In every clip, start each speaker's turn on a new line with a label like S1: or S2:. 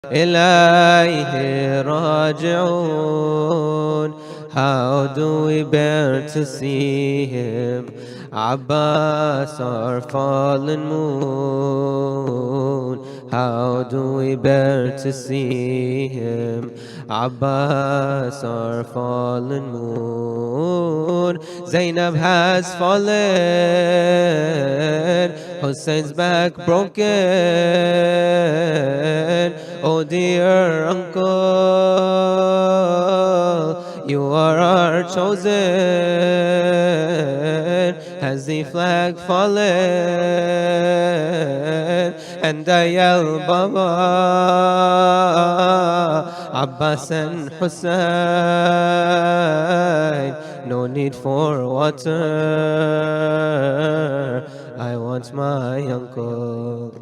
S1: إليه راجعون. How do we bear to see him? Abbas, our fallen moon. How do we bear to see him? Abbas, our fallen moon. Zainab has fallen, Hussein's back broken. Oh dear uncle, you are our chosen. Has the flag fallen? And I yell, Baba, Abbas and Hussein, no need for water, I want my uncle.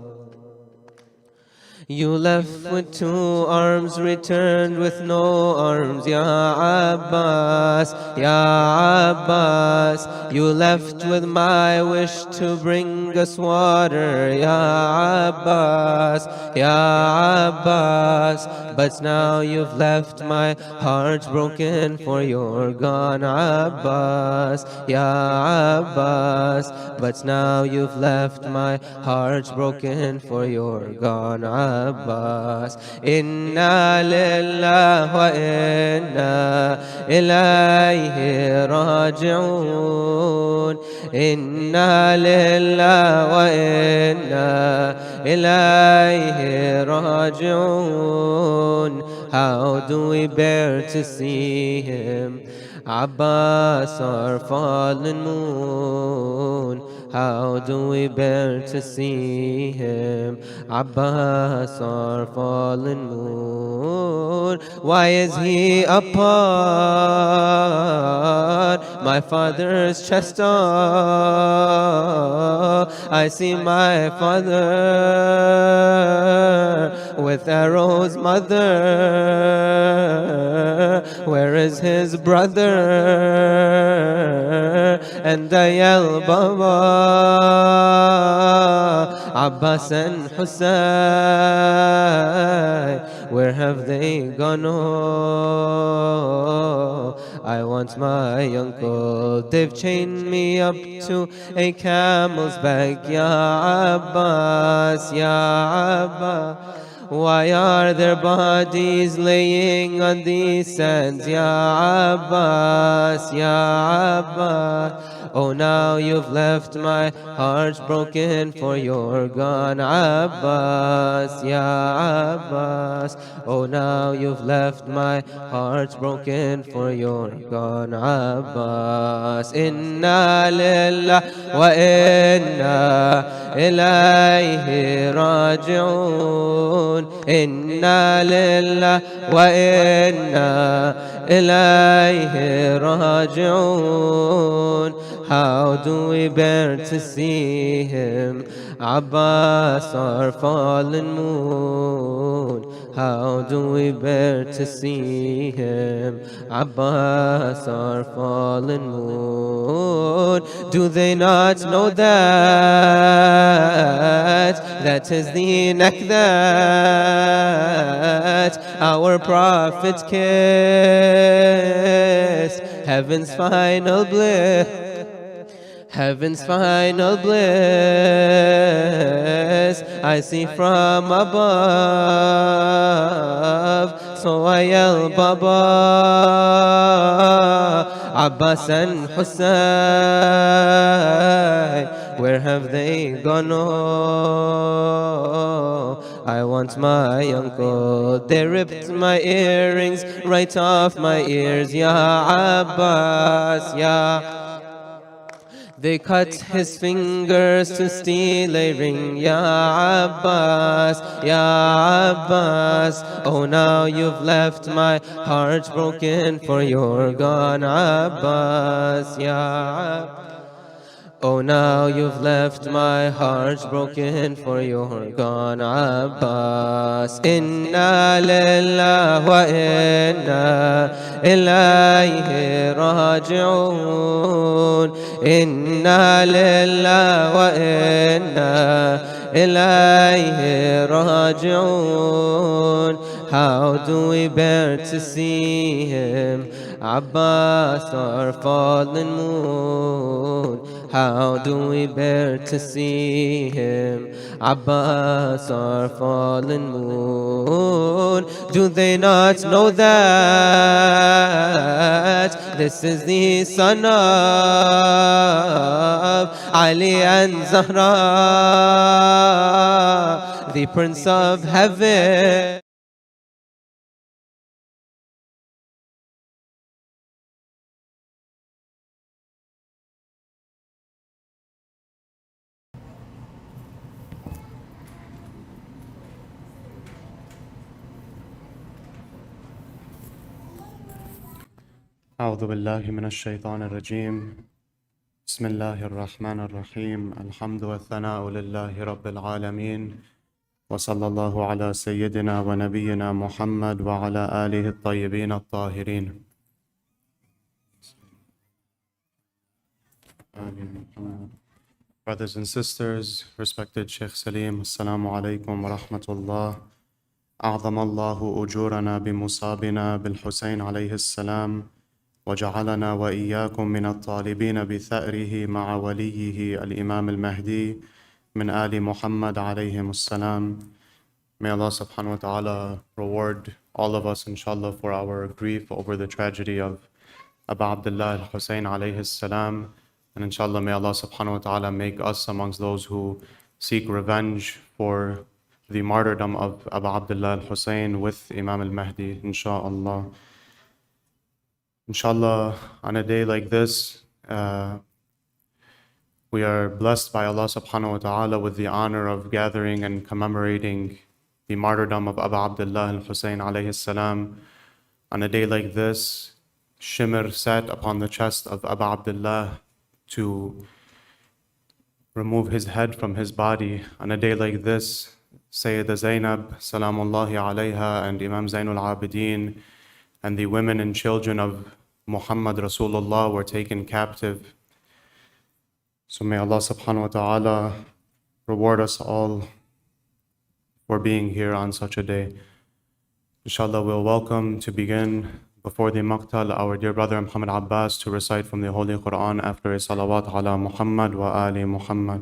S1: You left with 2 arms, returned with no arms, Ya Abbas, Ya Abbas. You left with my wish to bring us water, Ya Abbas, Ya Abbas. But now you've left my heart broken, for you're gone, Abbas, Ya Abbas. But now you've left my heart broken, for you're gone, Abbas. Inna lillahi wa inna ilayhi raji'un. Inna lillahi wa inna ilayhi raji'un. How do we bear to see him? Abbas, our fallen moon. How do we bear to see him? Abbas, our fallen moon. Why is he upon my father's chest? Oh, I see my father with arrows, mother. Where is his brother? And I yell, Baba, Abbas and Hussein, where have they gone? Oh, I want my uncle. They've chained me up to a camel's back, Ya Abbas, Ya Abbas. Why are their bodies laying on these sands, Ya Abbas, Ya Abbas? Oh, now you've left my heart broken, for you're gone, Abbas, Ya Abbas. Oh, now you've left my heart broken, for you're gone, Abbas. Inna lillahi wa inna ilayhi raji'un. Inna lillahi wa inna ilayhi raji'un. How do we bear to see him? Abbas, our fallen moon. How do we bear to see him? Abbas, our fallen moon. Do they not know that is the neck that our prophet kissed? Heaven's final bliss, heaven's final bliss, I see from above. So I yell, Baba, Abbas and Hussein, where have they gone? Oh, I want my uncle. They ripped my earrings right off my ears, Ya Abbas, Ya. They cut his fingers to steal a ring, Ya Abbas, Ya Abbas. Oh, now you've left my heart broken, for you're gone, Abbas, Ya Abbas. Oh, now you've left my heart broken, for you're gone, Abbas. Inna lillahi wa inna ilayhi raji'un. Inna lillahi wa inna ilayhi raji'un. how do we bear to see him? Abbas, our fallen moon, how do we bear to see him? Abbas, our fallen moon. Do they not know that this is the son of Ali and Zahra, the Prince of Heaven?
S2: أعوذ بالله من الشيطان الرجيم بسم الله الرحمن الرحيم الحمد والثناء لله رب العالمين وصلى الله على سيدنا ونبينا محمد وعلى آله الطيبين الطاهرين. Brothers and sisters, respected Sheikh Salim, Assalamu alaikum wa rahmatullah. أعظم الله أجورنا بمصابنا بالحسين عليه السلام وجعلنا وإياكم من الطالبين بثأره مع وليه الإمام المهدي من آل محمد عليهم السلام. May Allah subhanahu wa ta'ala reward all of us inshallah for our grief over the tragedy of Abu Abdullah al-Hussein alayhi salam, and inshallah may Allah subhanahu wa ta'ala make us amongst those who seek revenge for the martyrdom of Abu Abdullah al-Hussein with Imam al-Mahdi inshallah. Inshallah, on a day like this, we are blessed by Allah subhanahu wa ta'ala with the honor of gathering and commemorating the martyrdom of Abu Abdullah al-Hussein alayhi salam. On a day like this, shimmer sat upon the chest of Abu Abdullah to remove his head from his body. On a day like this, Sayyidah Zainab, salamullahi alayha, and Imam Zainul Abidin, and the women and children of Muhammad Rasulullah were taken captive. So may Allah subhanahu wa ta'ala reward us all for being here on such a day. Inshallah, we'll welcome to begin before the maqtal our dear brother Muhammad Abbas to recite from the Holy Quran after a salawat ala Muhammad wa ali Muhammad.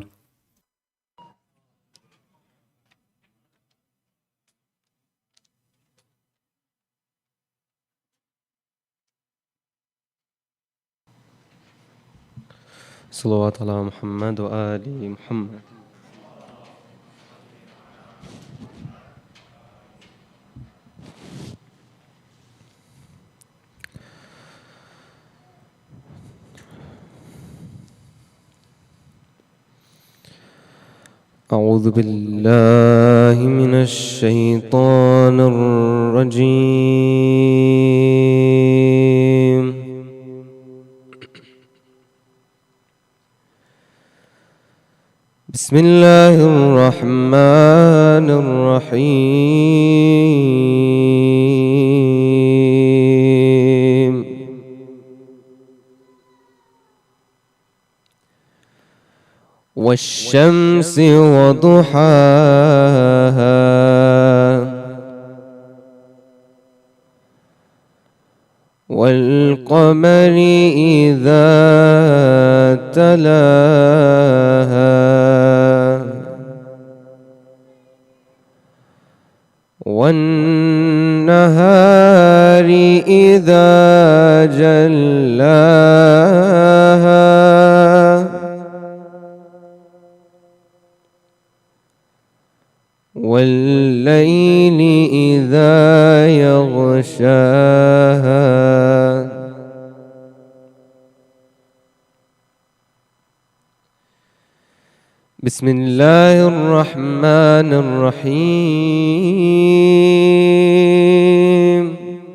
S1: صلوات على محمد وآل محمد. أعوذ بالله من الشيطان الرجيم. بسم الله الرحمن الرحيم. والشمس وضحاها والقمر إذا تلاها والنهار إذا جلاها والليل إذا يغشاها بسم الله الرحمن الرحيم.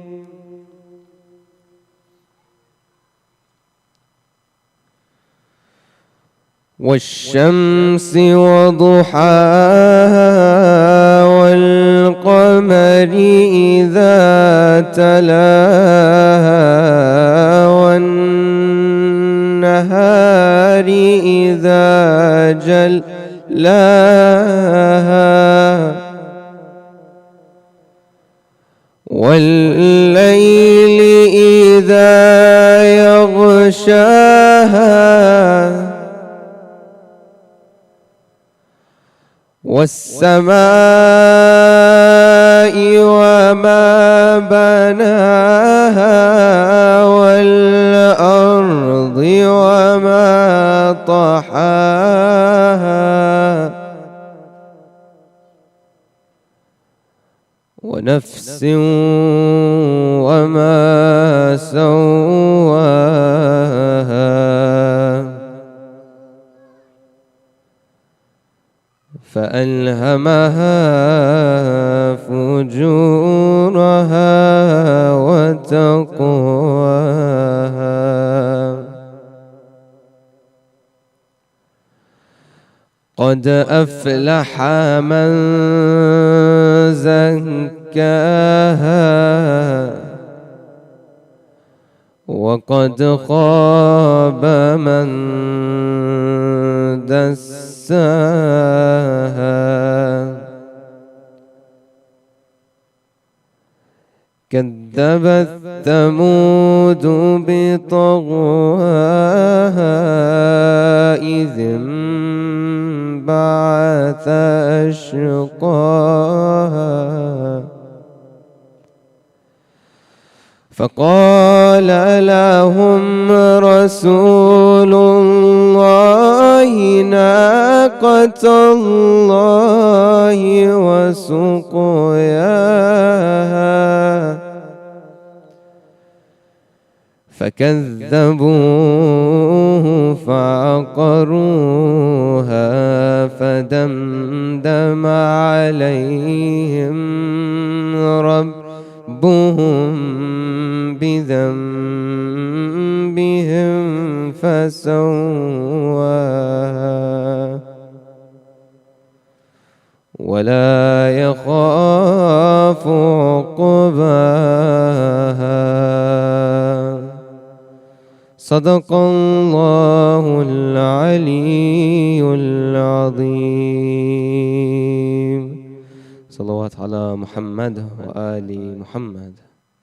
S1: والشمس وضحاها والقمر إذا تلاها والنهار إذا جلاها والليل إذا يغشاها والسماء وما بناها والأرض وما طحاها ونفس وما سواها فألهمها فجورها وتقواها قد أفلح من زكاها وقد خاب من دساها كذبت ثمود بطغواها إذ انبعث أشقاها فقال لهم رسول الله ناقة الله وسقياها فكذبوه فعقروها فدمدم عليهم ربهم بذنبهم فسواها ولا يخاف عقباها صدق الله العلي العظيم. صلوات على محمد وآل محمد.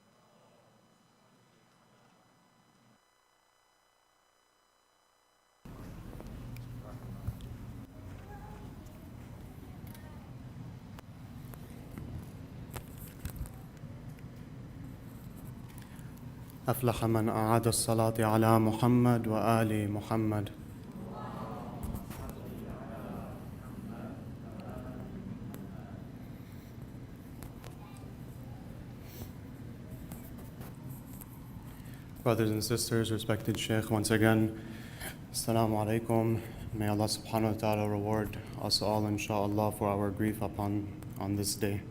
S2: أفلح من أعاد الصلاة على محمد وآل محمد. Brothers and sisters, respected Sheikh, once again, Assalamu alaikum. May Allah subhanahu wa ta'ala reward us all, inshaAllah, for our grief on this day.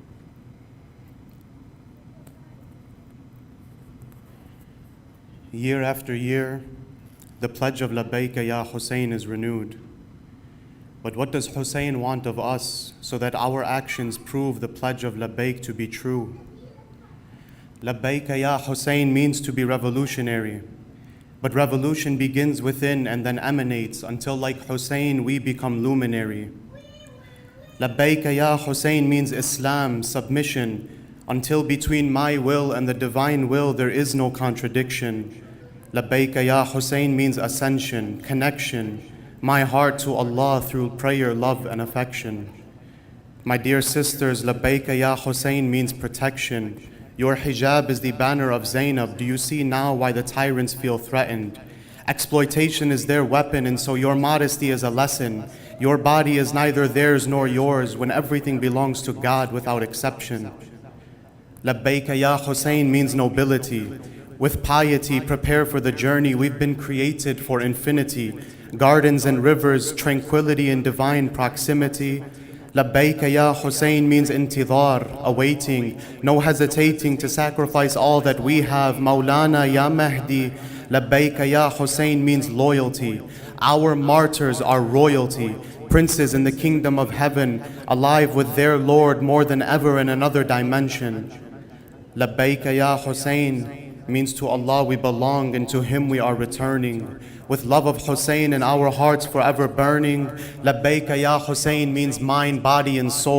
S2: Year after year, the pledge of Labbayka Ya Hussein is renewed. But what does Hussein want of us so that our actions prove the pledge of Labbayk to be true? Labbayka Ya Hussein means to be revolutionary. But revolution begins within and then emanates until, like Hussein, we become luminary. Labbayka Ya Hussein means Islam, submission, until between my will and the divine will there is no contradiction. Labbayka Ya Hussein means ascension, connection, my heart to Allah through prayer, love, and affection. My dear sisters, Labbayka Ya Hussein means protection. Your hijab is the banner of Zainab. Do you see now why the tyrants feel threatened? Exploitation is their weapon, and so your modesty is a lesson. Your body is neither theirs nor yours when everything belongs to God without exception. Labbayka Ya Hussein means nobility. With piety, prepare for the journey. We've been created for infinity. Gardens and rivers, tranquility and divine proximity. Labbayka Ya Hussein means intidhar, awaiting, no hesitating to sacrifice all that we have. Maulana Ya Mahdi. Labbayka Ya Hussein means loyalty. Our martyrs are royalty, princes in the kingdom of heaven, alive with their Lord more than ever in another dimension. Labbayka Ya Hussein means to Allah we belong and to Him we are returning. With love of Hussein in our hearts forever burning. Labbayka Ya Hussein means mind, body, and soul.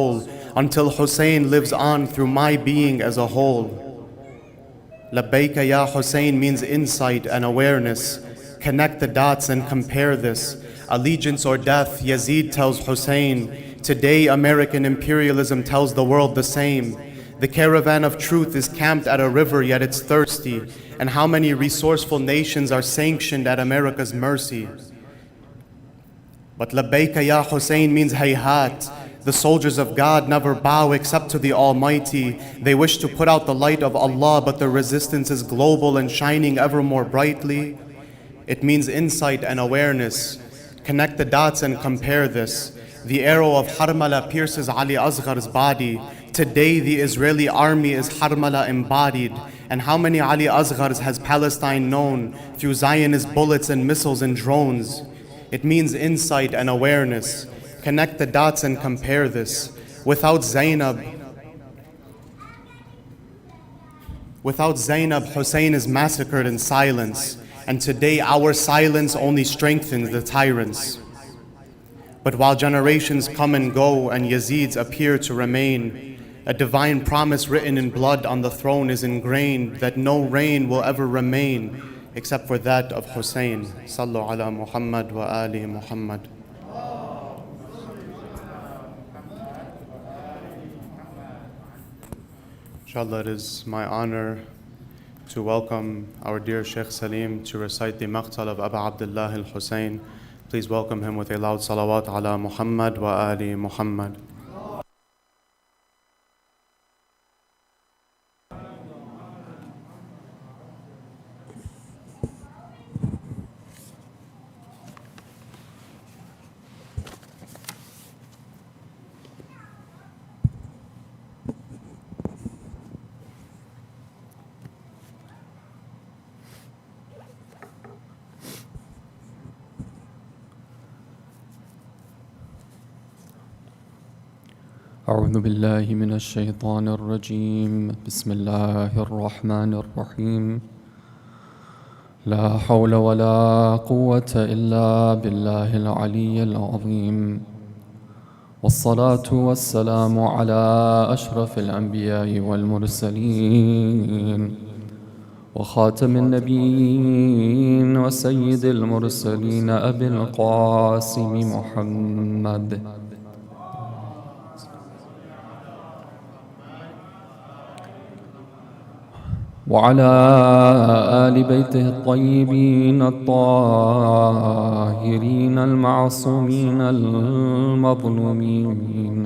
S2: until Hussein lives on through my being as a whole. Labbaika ya Hussein means insight and awareness. Connect the dots and compare this. Allegiance or death, Yazid tells Hussein. Today, American imperialism tells the world the same. The caravan of truth is camped at a river, yet it's thirsty. And how many resourceful nations are sanctioned at America's mercy? But Labbaika ya Hussein means hayhat. The soldiers of God never bow except to the Almighty. They wish to put out the light of Allah, but the resistance is global and shining ever more brightly. It means insight and awareness. Connect the dots and compare this. The arrow of Harmala pierces Ali Asghar's body. Today the Israeli army is Harmala embodied. And how many Ali Asghars has Palestine known through Zionist bullets and missiles and drones? It means insight and awareness. Connect the dots and compare this. Without Zainab, Hussein is massacred in silence. And today our silence only strengthens the tyrants. But while generations come and go and Yazids appear to remain, a divine promise written in blood on the throne is ingrained that no reign will ever remain except for that of Hussein. Sallu ala Muhammad wa ali Muhammad. Inshallah, it is my honor to welcome our dear Sheikh Salim to recite the Maqtal of Abu Abdullah al-Hussein. Please welcome him with a loud salawat ala Muhammad wa ali Muhammad.
S3: أعوذ بالله من الشيطان الرجيم بسم الله الرحمن الرحيم لا حول ولا قوة إلا بالله العلي العظيم والصلاة والسلام على أشرف الأنبياء والمرسلين وخاتم النبيين وسيد المرسلين أبي القاسم محمد وعلى آل بيته الطيبين الطاهرين المعصومين المظلومين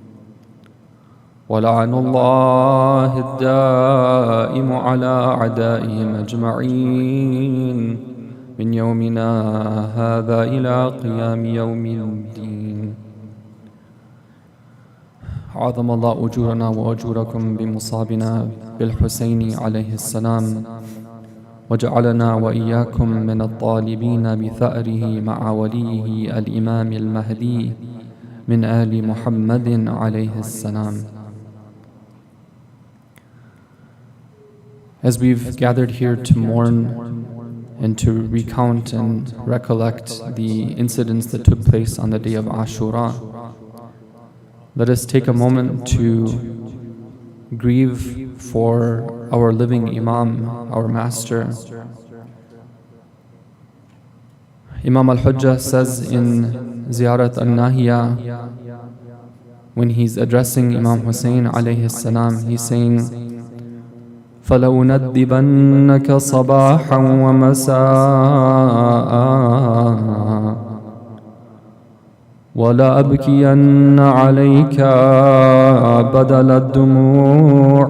S3: ولعن الله الدائم على أعدائهم أجمعين من يومنا هذا إلى قيام يوم الدين. عظم الله أجورنا وأجوركم بمصابنا بالحسين عليه السلام وجعلنا وإياكم من الطالبين بثأره مع وليه الإمام المهدي من آل محمد عليه السلام. As we've gathered here to mourn and to recount and recollect the incidents that took place on the day of Ashura, let us take a moment to grieve for our living Imam, our Master. Imam al-Hujjah says in Ziyarat al-Nahiya, when he's addressing Imam Hussein alayhi salam, he's saying, فَلَوْنَدِّبَنَّكَ صَبَاحًا وَمَسَاءً ولا أبكين عليك بدل الدموع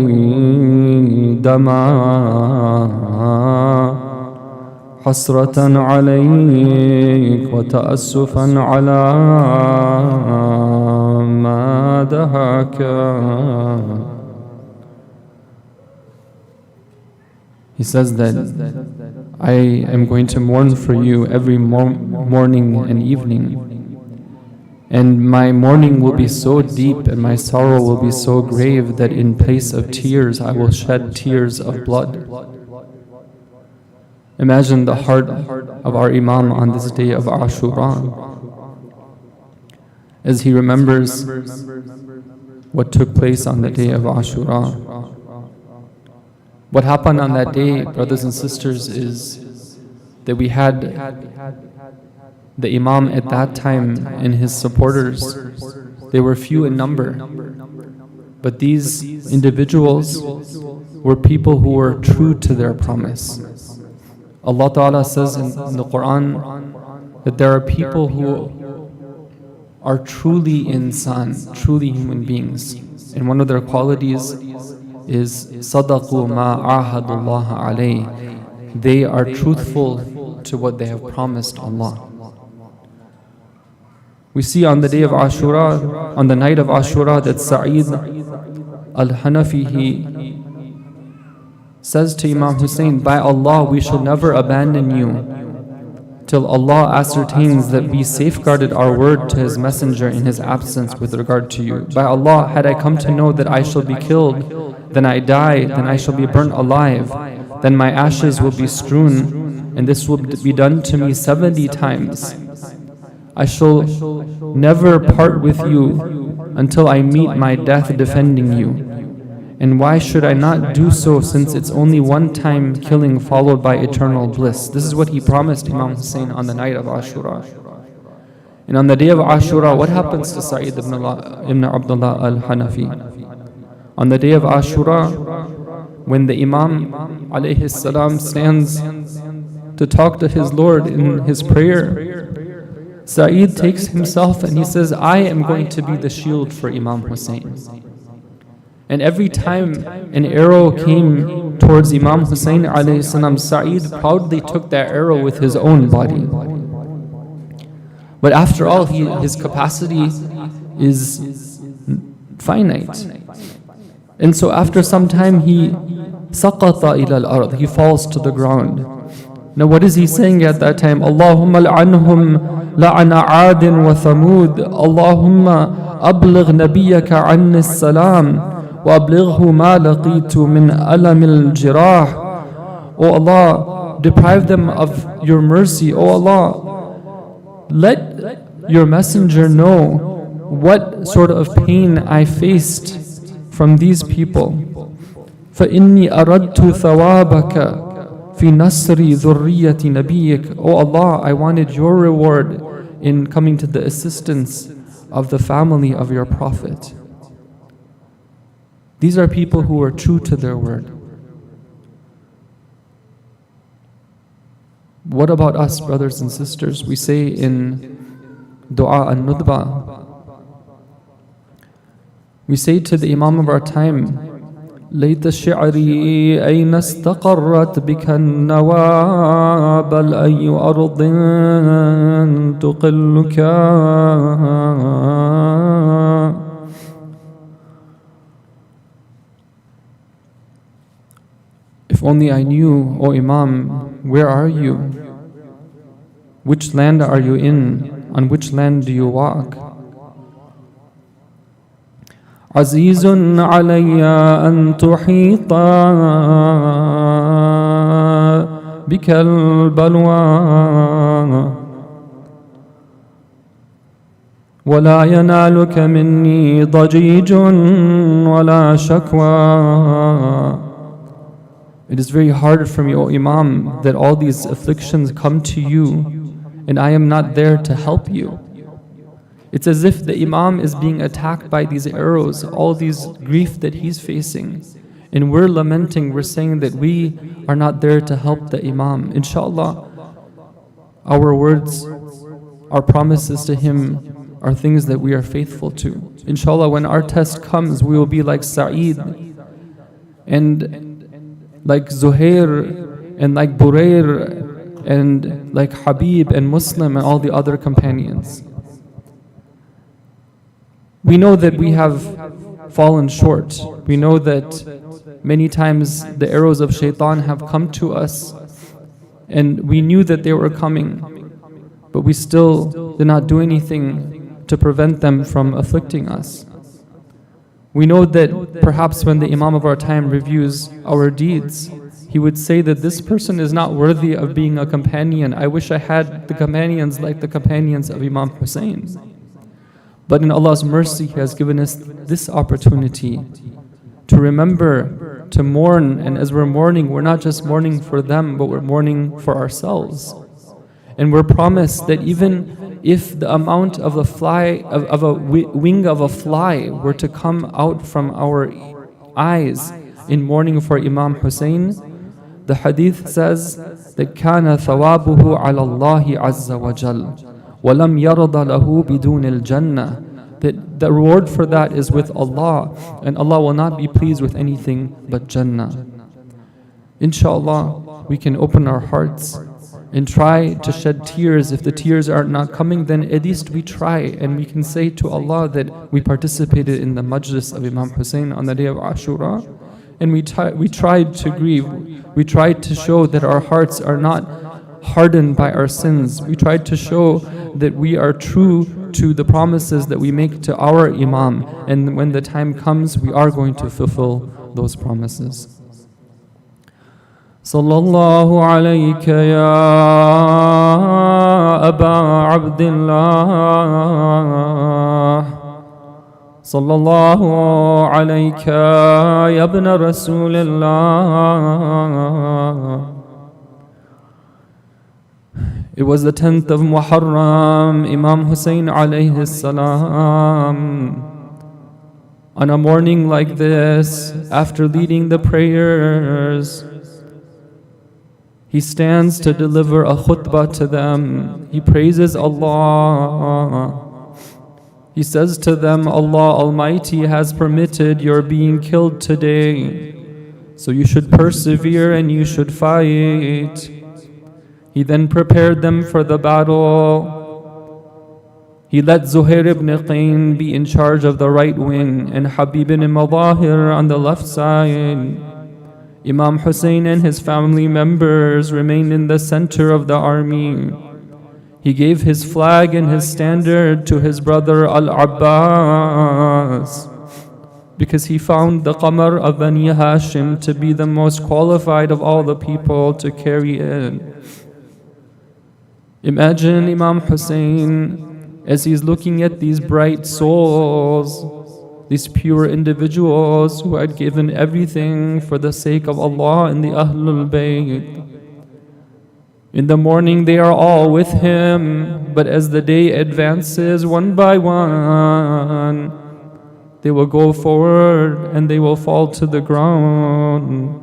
S3: دما حسرة عليك وتأسفا على ما دهاك. He says that I am going to mourn for you every morning and evening. And my mourning will be so deep and my sorrow will be so grave that in place of tears I will shed tears of blood. Imagine the heart of our Imam on this day of Ashura, as he remembers what took place on the day of Ashura. What happened on that day, brothers and sisters, is that we had the Imam at that time and his supporters. They were few in number, but these individuals were people who were true to their promise. Allah Ta'ala says in the Quran that there are people who are truly insan, truly human beings, and one of their qualities is صَدَقُوا مَا عَاهَدُ اللَّهَ عَلَيْهِ. They are truthful to what they have promised Allah. We see on the day of Ashura, on the night of Ashura, that Sa'id al-Hanafi, he says to Imam Hussein, by Allah, we shall never abandon you till Allah ascertains that we safeguarded our word to His messenger in his absence with regard to you. By Allah, had I come to know that I shall be killed, then I die, then I shall be burnt alive, then my ashes will be strewn, and this will be done to me 70 times. I shall never part with you until I meet my death defending you. And why should I not do so, since it's only one time killing followed by eternal bliss? This is what he promised Imam Hussein on the night of Ashura. And on the day of Ashura, what happens to Sa'id ibn Abdullah al-Hanafi? On the day of Ashura, when the Imam alayhi salam stands to talk to his Lord in his prayer, Sa'id takes himself and he says, I am going to be the shield for Imam Hussein. And every time an arrow came towards Imam Hussein alayhi salam, Sa'id proudly took that arrow with his own body. But after all, his capacity is finite. And so after some time, he saqata ila al-ard, he falls to the ground. Now what is he saying at that time? Allahumma al'anhum la'ana adin wa thamud. Allahumma abligh nabiyyaka anni salam. وَأَبْلِغْهُ مَا لَقِيتُ مِنْ أَلَمِ الْجِرَاحِ. O Allah, deprive them of your mercy. O Allah, let your messenger know what sort of pain I faced from these people. فَإِنِّي أَرَدْتُ ثَوَابَكَ فِي نَصْرِ ذُرِّيَّةِ نَبِيِّكَ. O Allah, I wanted your reward in coming to the assistance of the family of your Prophet. These are people who are true to their word. What about us, brothers and sisters? We say in Dua al-Nudba, we say to the Imam of our time, ليت شعري أين استقرت بك النوى بل أي أرض تقلك. If only I knew, O Imam, where are you? Which land are you in? On which land do you walk? عزيز علي أن تحيط بك البلوى ولا ينالك مني ضجيج ولا شكوى. It is very hard for me, O Imam, that all these afflictions come to you and I am not there to help you. It's as if the Imam is being attacked by these arrows, all these grief that he's facing. And we're lamenting, we're saying that we are not there to help the Imam. Inshallah, our words, our promises to him are things that we are faithful to. Inshallah, when our test comes, we will be like Sa'id and like Zuhair and like Burair and like Habib and Muslim and all the other companions. We know that we have fallen short. We know that many times the arrows of shaitan have come to us and we knew that they were coming, but we still did not do anything to prevent them from afflicting us. We know that perhaps when the Imam of our time reviews our deeds, he would say that this person is not worthy of being a companion. I wish I had the companions like the companions of Imam Hussein. But in Allah's mercy, He has given us this opportunity to remember, to mourn. And as we're mourning, we're not just mourning for them, but we're mourning for ourselves. And we're promised that even if the amount of a fly, of a wing of a fly were to come out from our eyes in mourning for Imam Hussein, the hadith says that كَانَ ثَوَابُهُ عَلَى اللَّهِ عَزَّ وَجَلَّ وَلَمْ يَرْضَ لَهُ بِدُونِ الْجَنَّةِ. That the reward for that is with Allah, and Allah will not be pleased with anything but Jannah. Inshallah, we can open our hearts and try to shed tears. If the tears are not coming, then at least we try, and we can say to Allah that we participated in the majlis of Imam Hussein on the day of Ashura, and we tried to grieve. We tried to show that our hearts are not hardened by our sins. We tried to show that we are true to the promises that we make to our Imam, and when the time comes, we are going to fulfill those promises. Sallallahu alayka ya Aba Abdullah, Sallallahu alayka ya ibn Rasulullah. It was the 10th of Muharram, Imam Hussein alayhi salam. On a morning like this, after leading the prayers, he stands to deliver a khutbah to them. He praises Allah. He says to them, Allah Almighty has permitted your being killed today, so you should persevere and you should fight. He then prepared them for the battle. He let Zuhair ibn Qayn be in charge of the right wing and Habib ibn Madahir on the left side. Imam Hussein and his family members remained in the center of the army. He gave his flag and his standard to his brother Al-Abbas because he found the Qamar of Bani Hashim to be the most qualified of all the people to carry it. Imagine Imam Hussein as he's looking at these bright souls, these pure individuals who had given everything for the sake of Allah and the Ahlul Bayt. In the morning they are all with him, but as the day advances one by one, they will go forward and they will fall to the ground.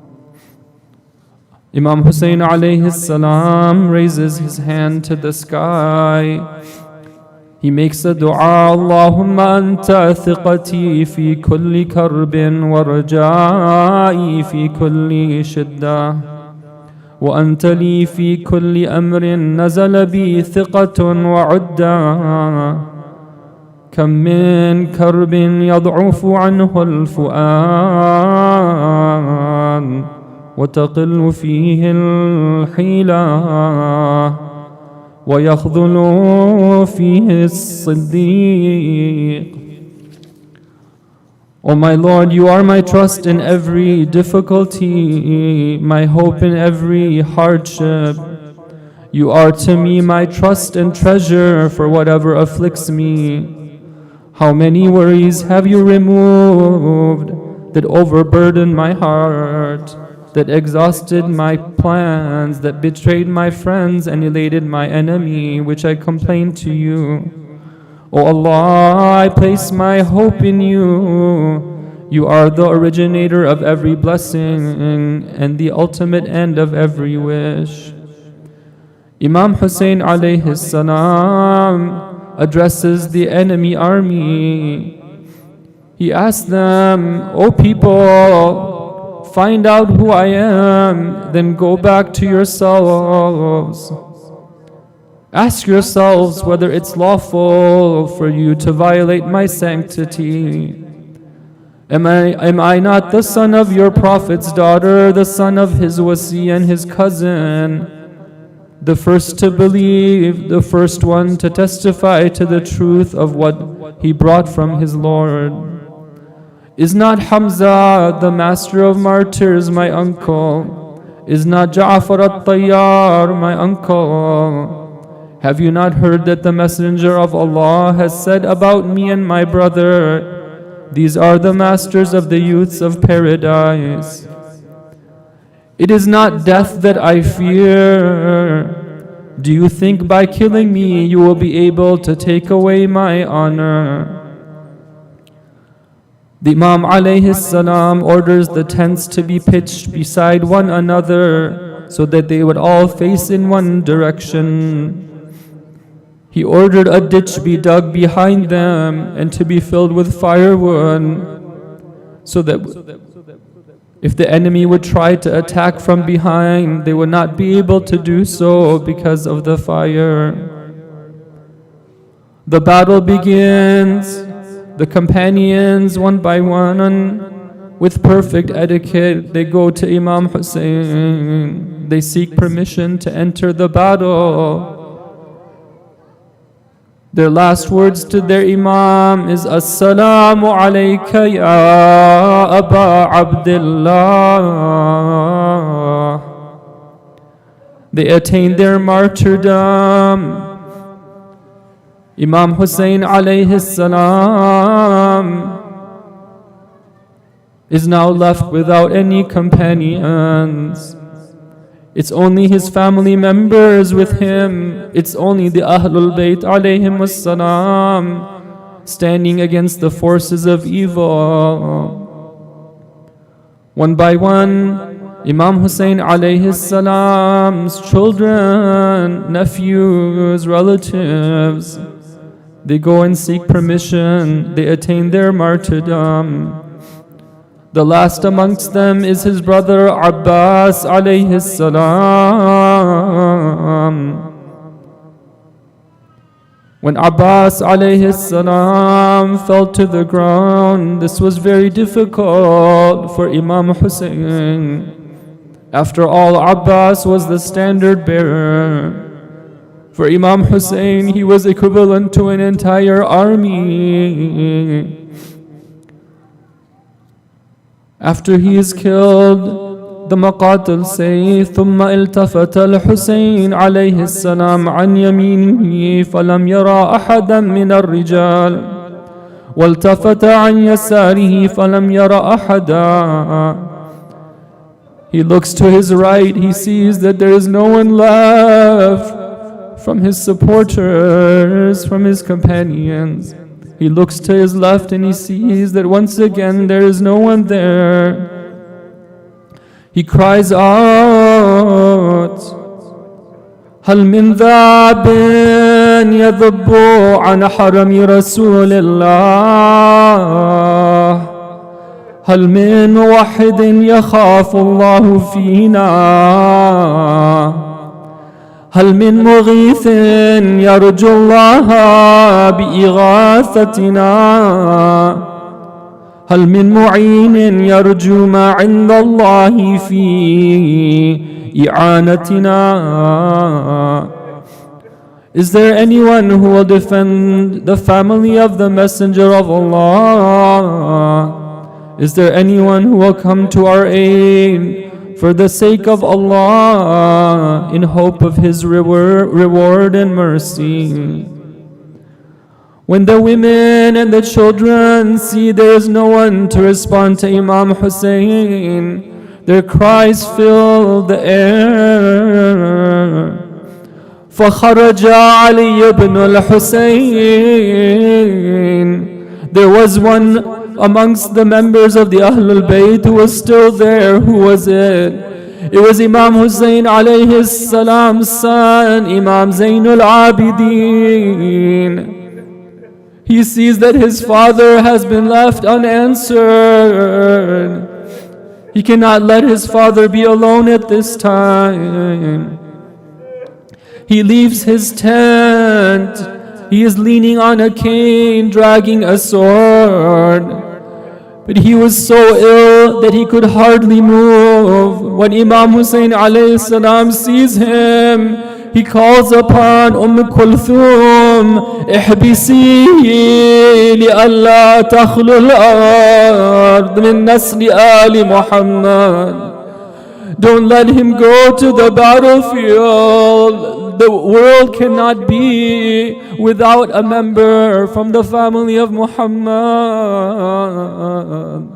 S3: Imam Hussein alayhi salam raises his hand to the sky. He makes a dua, Allahumma anta thiqati fi kulli karbin wa raja'i fi kulli shiddah wa anta li fi kulli amrin nazala bi thiqatun wa udda kam min karbin yad'ufu anhu al-fu'an وتقل فيه الحيلة ويخذل فيه الصديق. O my Lord, you are my trust in every difficulty, my hope in every hardship. You are to me my trust and treasure for whatever afflicts me. How many worries have you removed that overburdened my heart, that exhausted my plans, that betrayed my friends and elated my enemy, which I complained to you. O Allah, I place my hope in you. You are the originator of every blessing and the ultimate end of every wish. Imam Hussein alayhi salam addresses the enemy army. He asks them, O people, find out who I am, then go back to yourselves. Ask yourselves whether it's lawful for you to violate my sanctity. Am I not the son of your prophet's daughter, the son of his wasi and his cousin, the first to believe, the first one to testify to the truth of what he brought from his Lord? Is not Hamza, the master of martyrs, my uncle? Is not Ja'far al-Tayyar, my uncle? have you not heard that the Messenger of Allah has said about me and my brother, these are the masters of the youths of paradise. It is not death that I fear. Do you think by killing me you will be able to take away my honor? The Imam alayhi salam orders the tents to be pitched beside one another so that they would all face in one direction. He ordered a ditch be dug behind them and to be filled with firewood so that if the enemy would try to attack from behind, they would not be able to do so because of the fire. The battle begins. The companions, one by one, with perfect etiquette, they go to Imam Hussein. They seek permission to enter the battle. Their last words to their Imam is, As-salamu alayka ya Aba Abdullah. They attain their martyrdom. Imam Hussein alayhi salam is now left without any companions. It's only his family members with him. It's only the Ahlul Bayt alayhim salam standing against the forces of evil. One by one, Imam Hussein alayhi salam's children, nephews, relatives, they go and seek permission. They attain their martyrdom. The last amongst them is his brother Abbas alayhi salam. When Abbas alayhi salam fell to the ground, this was very difficult for Imam Hussein. After all, Abbas was the standard bearer. For Imam Hussein, he was equivalent to an entire army. After he is killed, the Maqatil say, ثُمَّ الْتَفَتَ الْحُسَيْنِ عَلَيْهِ السَّلَامُ عَنْ يَمِينِهِ فَلَمْ يَرَى أَحَدًا مِنَ الرِّجَالِ وَالْتَفَتَ عَنْ يَسَارِهِ فَلَمْ يَرَى أَحَدًا. He looks to his right, he sees that there is no one left from his supporters, from his companions. He looks to his left and he sees that once again there is no one there. He cries out, هل من ذاب يذب عن حرم رسول الله هل من موحد يخاف الله فينا هل من مغيث يرجو الله بإغاثتنا هل من معين يرجو ما عند الله في إعانتنا. Is there anyone who will defend the family of the Messenger of Allah? Is there anyone who will come to our aid for the sake of Allah in hope of His reward and mercy? When the women and the children see there is no one to respond to Imam Hussein, their cries fill the air. فَخَرَجَ عَلِيُّ بْنُ الْحُسَيْنِ. There was one amongst the members of the Ahlul Bayt who was still there. Who was it? It was Imam Hussein alayhi salam's son, Imam Zainul Abidin. He sees that his father has been left unanswered. He cannot let his father be alone at this time. He leaves his tent. He is leaning on a cane, dragging a sword. But he was so ill that he could hardly move. When Imam Hussein alayhi salam sees him, he calls upon Kulthum, احبسيه لألا تخلو الأرض من نسل آل محمد. Don't let him go to the battlefield. the world cannot be without a member from the family of Muhammad.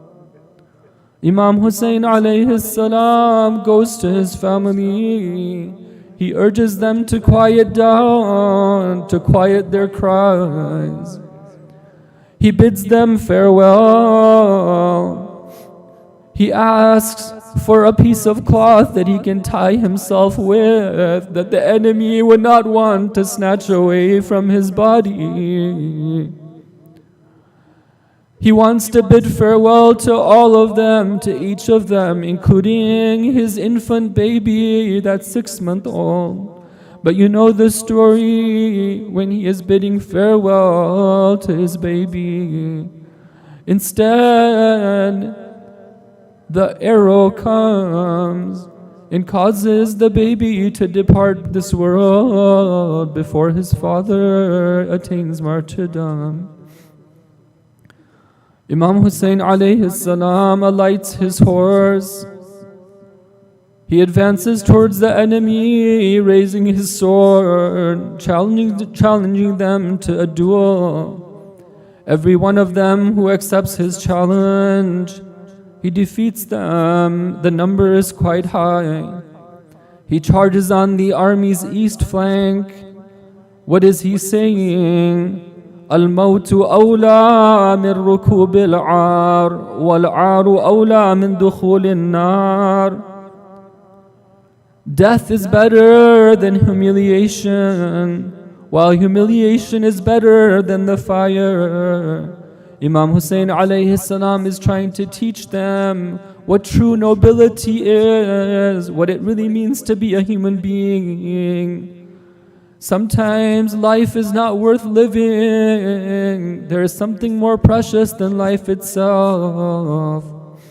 S3: Imam Hussein alayhi salam goes to his family. He urges them to quiet down, to quiet their cries. He bids them farewell. He asks for a piece of cloth that he can tie himself with, that the enemy would not want to snatch away from his body. He wants to bid farewell to all of them, to each of them, including his infant baby that's 6-month-old. But you know the story when he is bidding farewell to his baby. Instead, the arrow comes and causes the baby to depart this world before his father attains martyrdom. Imam Hussein alayhi salam alights his horse. He advances towards the enemy, raising his sword, challenging them to a duel. Every one of them who accepts his challenge, he defeats them. The number is quite high. He charges on the army's east flank. What is he saying? الموت أولى من ركوب العار والعار أولى من دخول النار. Death is better than humiliation, while humiliation is better than the fire. Imam Hussein alayhi salam is trying to teach them what true nobility is, what it really means to be a human being. Sometimes life is not worth living. There is something more precious than life itself.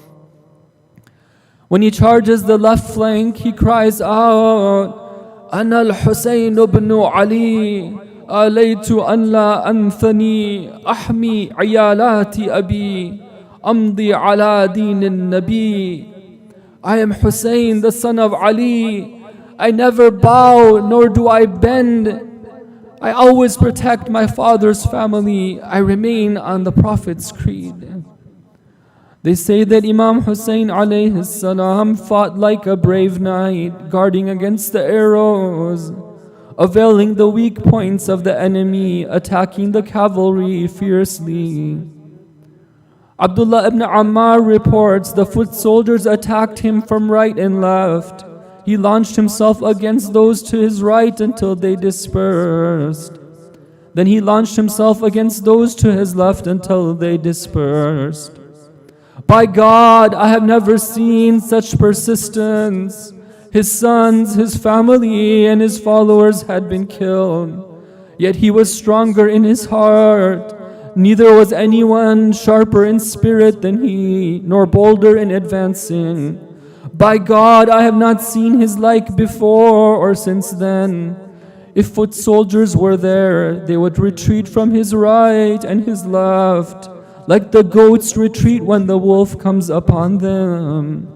S3: When he charges the left flank, he cries out, أنا الحسين بن علي آليت أن لا أنثني أحمي عيالات أبي أمضي على دين النبي. I am Hussein, the son of Ali. I never bow, nor do I bend. I always protect my father's family. I remain on the Prophet's creed. They say that Imam Hussein alayhi salam fought like a brave knight, guarding against the arrows, availing the weak points of the enemy, attacking the cavalry fiercely. Abdullah ibn Ammar reports the foot soldiers attacked him from right and left. He launched himself against those to his right until they dispersed. Then he launched himself against those to his left until they dispersed. By God, I have never seen such persistence. His sons, his family, and his followers had been killed. Yet he was stronger in his heart. Neither was anyone sharper in spirit than he, nor bolder in advancing. By God, I have not seen his like before or since then. If foot soldiers were there, they would retreat from his right and his left, like the goats retreat when the wolf comes upon them.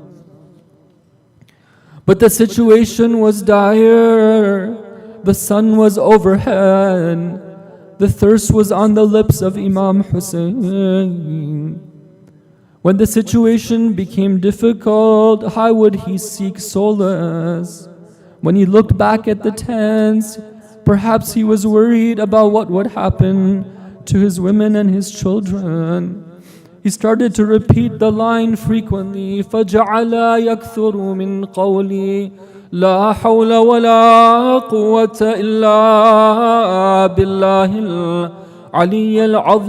S3: But the situation was dire. The sun was overhead. The thirst was on the lips of Imam Hussein. When the situation became difficult, how would he seek solace? When he looked back at the tents, perhaps he was worried about what would happen to his women and his children. He started to repeat the line frequently, فَجَعَلَ يَكْثُرُ مِنْ قَوْلِي لا حول ولا قوة إلا بالله العلي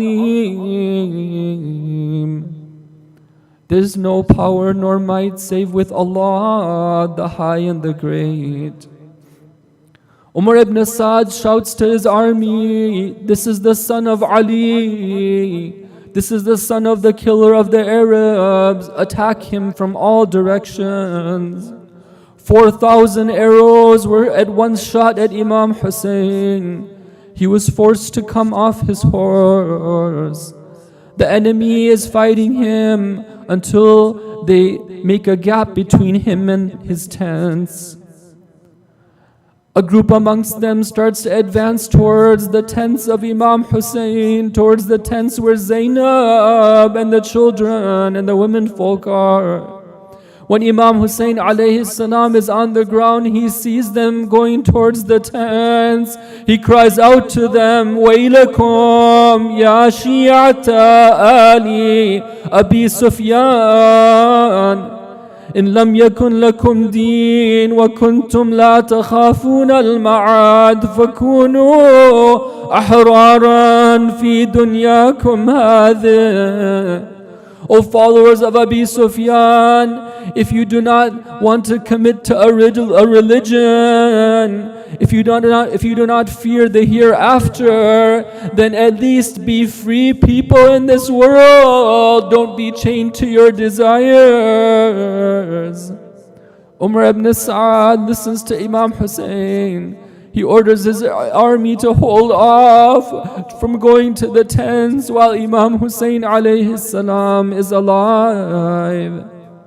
S3: العظيم. There's no power nor might save with Allah, the High and the Great. Umar ibn Saad shouts to his army, this is the son of Ali. This is the son of the killer of the Arabs. Attack him from all directions. 4,000 arrows were at once shot at Imam Hussein. He was forced to come off his horse. The enemy is fighting him until they make a gap between him and his tents. A group amongst them starts to advance towards the tents of Imam Hussein, towards the tents where Zainab and the children and the women folk are. When Imam Hussein alayhi salam is on the ground, he sees them going towards the tents. He cries out to them, Waylakum ya shi'ata ali Abi Sufyan. إن لم يكن لكم دين وكنتم لا تخافون المعاد فكونوا أحرارا في دنياكم هذه. O followers of Abi Sufyan, if you do not want to commit to a religion, if you do not fear the hereafter, then at least be free people in this world. Don't be chained to your desires. Umar ibn Sa'ad listens to Imam Hussein. He orders his army to hold off from going to the tents while Imam Hussein alayhi salam is alive.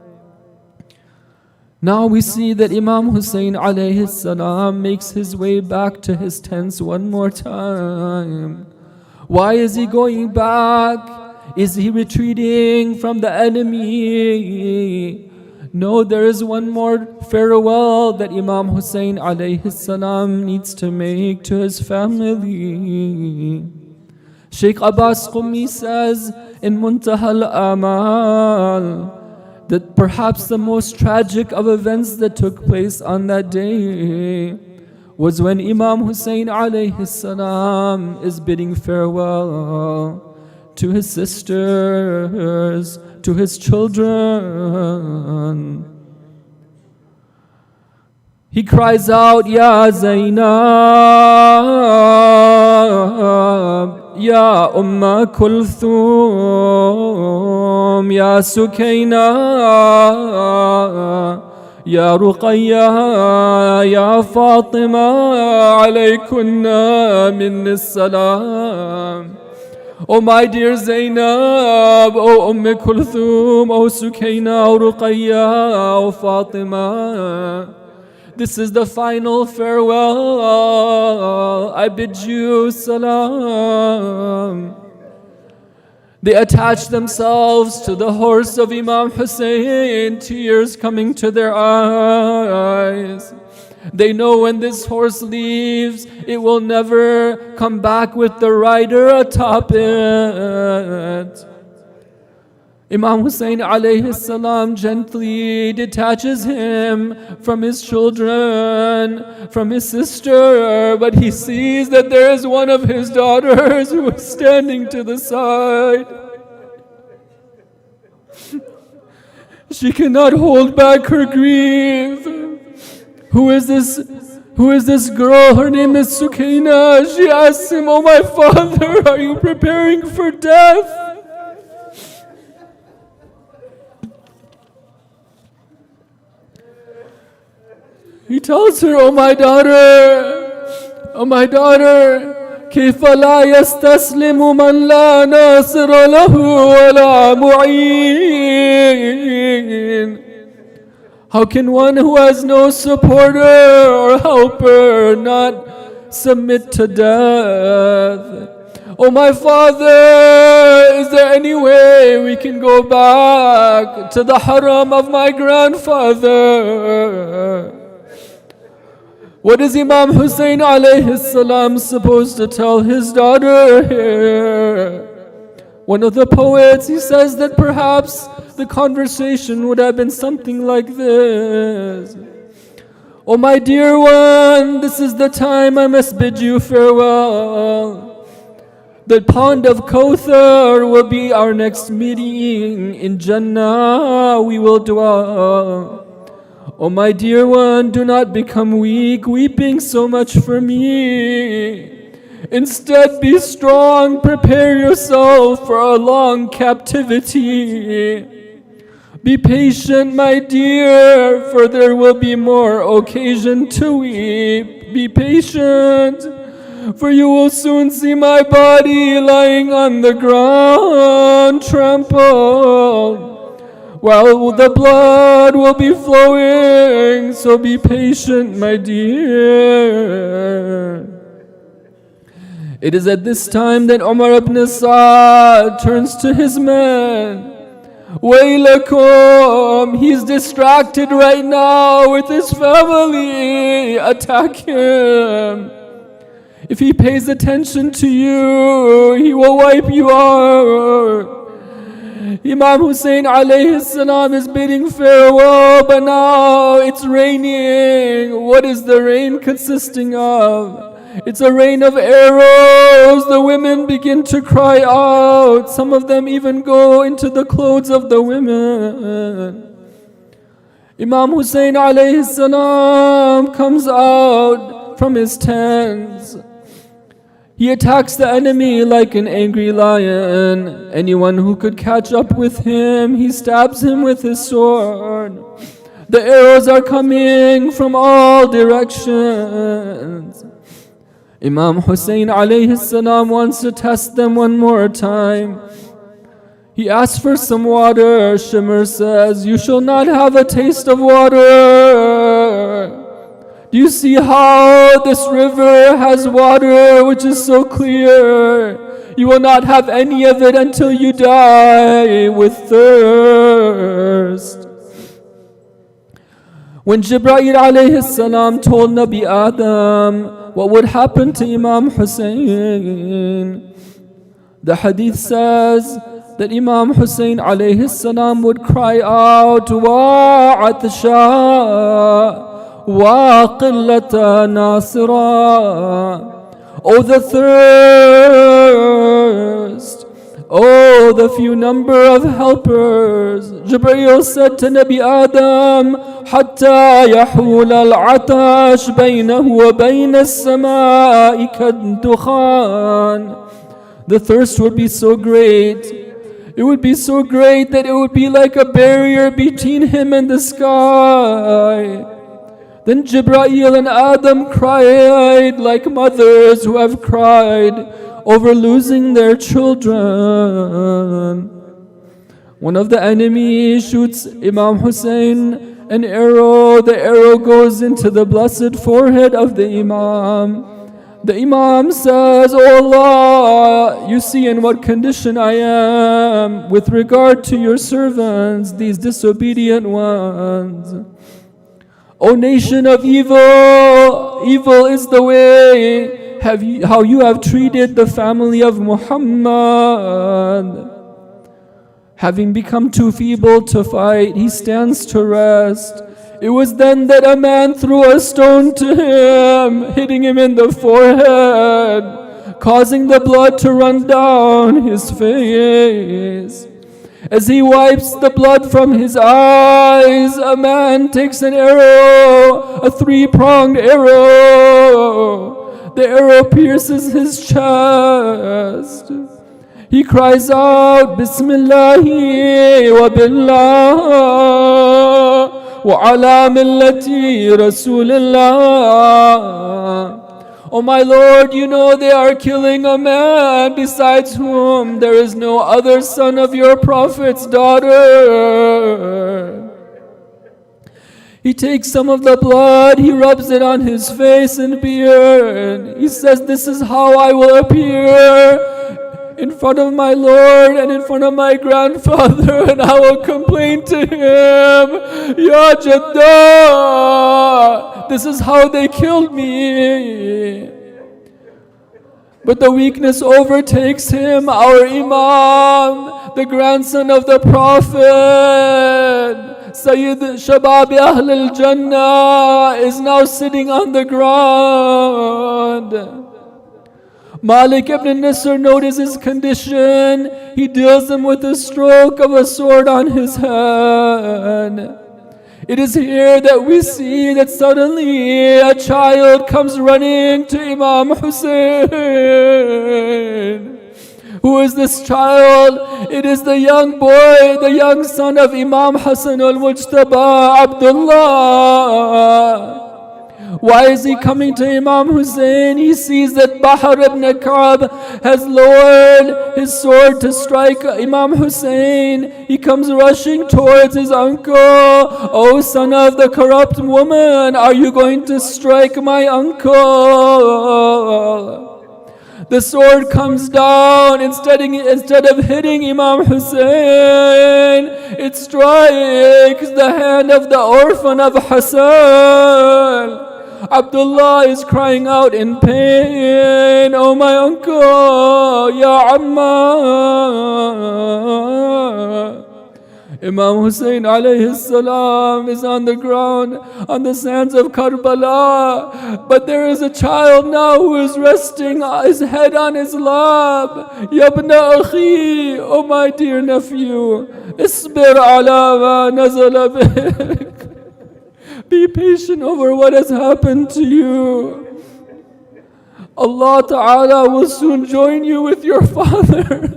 S3: Now we see that Imam Hussein alayhi salam makes his way back to his tents one more time. Why is he going back? Is he retreating from the enemy? No, there is one more farewell that Imam Hussein alayhi salam needs to make to his family. Sheikh Abbas Qummi says in Muntaha al-Amal that perhaps the most tragic of events that took place on that day was when Imam Hussein alayhi salam is bidding farewell to his sisters, to his children. He cries out, Ya Zainab, Ya Umma Kulthum, Ya Sukayna, Ya Ruqayya, Ya Fatima, alaykunna minni salam. Oh my dear Zainab, oh Kulthum, oh Sukayna, oh Ruqayya, oh Fatima. This is the final farewell. I bid you salam. They attach themselves to the horse of Imam Hussein, tears coming to their eyes. They know when this horse leaves, it will never come back with the rider atop it. Imam Hussein alayhi salam gently detaches him from his children, from his sister, but he sees that there is one of his daughters who is standing to the side. She cannot hold back her grief. Who is this girl? Her name is Sukayna. She asks him, oh my father, are you preparing for death? He tells her, oh my daughter, كيف لا يستسلم من لا ناصر له ولا معين. How can one who has no supporter or helper not submit to death? Oh my father, is there any way we can go back to the haram of my grandfather? What is Imam Hussein alayhi salam supposed to tell his daughter here? One of the poets, he says that perhaps the conversation would have been something like this. Oh my dear one, this is the time I must bid you farewell. The pond of Kauthar will be our next meeting. In Jannah we will dwell. Oh my dear one, do not become weak, weeping so much for me. Instead, be strong, prepare yourself for a long captivity. Be patient, my dear, for there will be more occasion to weep. Be patient, for you will soon see my body lying on the ground, trampled. while the blood will be flowing. So be patient, my dear. It is at this time that Umar ibn Sa'd turns to his men. Waylakum, he's distracted right now with his family. Attack him. If he pays attention to you, he will wipe you out. Imam Hussein alayhi salam is bidding farewell, but now it's raining. What is the rain consisting of? It's a rain of arrows. The women begin to cry out. Some of them even go into the clothes of the women. Imam Hussein alayhi salam comes out from his tents. He attacks the enemy like an angry lion. Anyone who could catch up with him, he stabs him with his sword. The arrows are coming from all directions. Imam Hussein alayhi salam wants to test them one more time. He asks for some water. Shimr says, "You shall not have a taste of water. Do you see how this river has water which is so clear? You will not have any of it until you die with thirst." When Jibreel alayhi salam told Nabi Adam what would happen to Imam Hussein, the hadith says that Imam Hussein alayhi salam would cry out, "Wa atsha wa qillata nasira." Oh, the thirst! Oh, the few number of helpers. Jibreel said to Nabi Adam, حتى يحول العطش بينه وبين السماء كالدخان. The thirst would be so great. It would be so great that it would be like a barrier between him and the sky. Then Jibreel and Adam cried like mothers who have cried over losing their children. One of the enemies shoots Imam Hussein an arrow. The arrow goes into the blessed forehead of the Imam. The Imam says, "Oh Allah, you see in what condition I am with regard to your servants, these disobedient ones. O nation of evil, evil is the way how you have treated the family of Muhammad." Having become too feeble to fight, he stands to rest. It was then that a man threw a stone to him, hitting him in the forehead, causing the blood to run down his face. As he wipes the blood from his eyes, a man takes an arrow, a three-pronged arrow. The arrow pierces his chest. He cries out, "Bismillahi wa billah wa ala millati Rasulillah." Oh my Lord, you know they are killing a man besides whom there is no other son of your prophet's daughter. He takes some of the blood, he rubs it on his face and beard. He says, "This is how I will appear in front of my Lord and in front of my grandfather, and I will complain to him, Ya Jaddah, this is how they killed me." But the weakness overtakes him. Our Imam, the grandson of the Prophet, Sayyid Shabab Ahl al-Jannah, is now sitting on the ground. Malik ibn Nisr notices his condition. He deals him with a stroke of a sword on his head. It is here that we see that suddenly a child comes running to Imam Hussein. Who is this child? It is the young boy, the young son of Imam Hassan al-Mujtaba Abdullah. Why is he coming to Imam Hussein? He sees that Bahr ibn Ka'b has lowered his sword to strike Imam Hussein. He comes rushing towards his uncle. Oh, son of the corrupt woman, are you going to strike my uncle? The sword comes down. Instead of hitting Imam Hussein, it strikes the hand of the orphan of Hassan. Abdullah is crying out in pain. Oh, my uncle, Ya Amma. Imam Hussein alayhi salam is on the ground on the sands of Karbala, but there is a child now who is resting his head on his lap. Yabna akhi, oh my dear nephew, isbir ala ma nazala bik. Be patient over what has happened to you. Allah Ta'ala will soon join you with your father.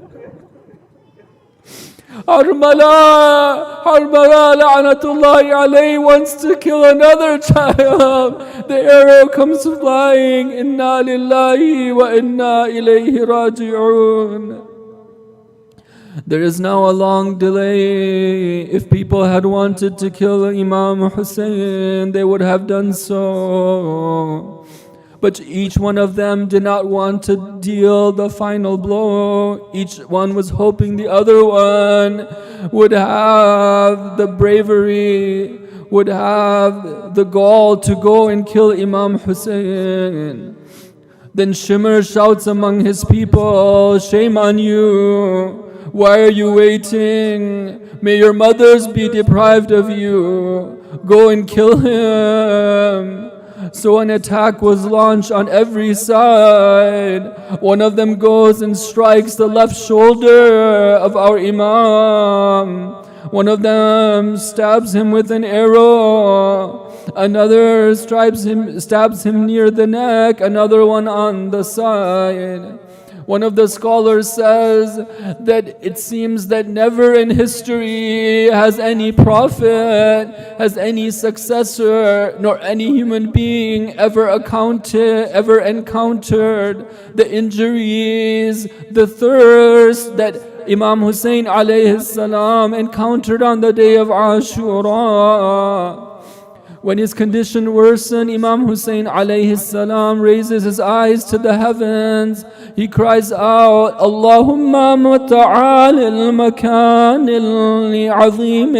S3: Harmala la'natullahi alayhi wants to kill another child. The arrow comes flying. Inna lillahi wa inna ilayhi raji'un. There is now a long delay. If people had wanted to kill Imam Hussein, they would have done so. But each one of them did not want to deal the final blow. Each one was hoping the other one would have the bravery, would have the gall to go and kill Imam Hussein. Then Shimr shouts among his people, shame on you. Why are you waiting? May your mothers be deprived of you. Go and kill him. So an attack was launched on every side. One of them goes and strikes the left shoulder of our Imam. One of them stabs him with an arrow. Another stabs him near the neck. Another one on the side. One of the scholars says that it seems that never in history has any prophet, has any successor, nor any human being ever encountered the injuries, the thirst that Imam Hussein alayhi salam encountered on the day of Ashura. When his condition worsened, Imam Hussein alayhi salam raises his eyes to the heavens. He cries out, Allahumma mata'al al-makan al-azim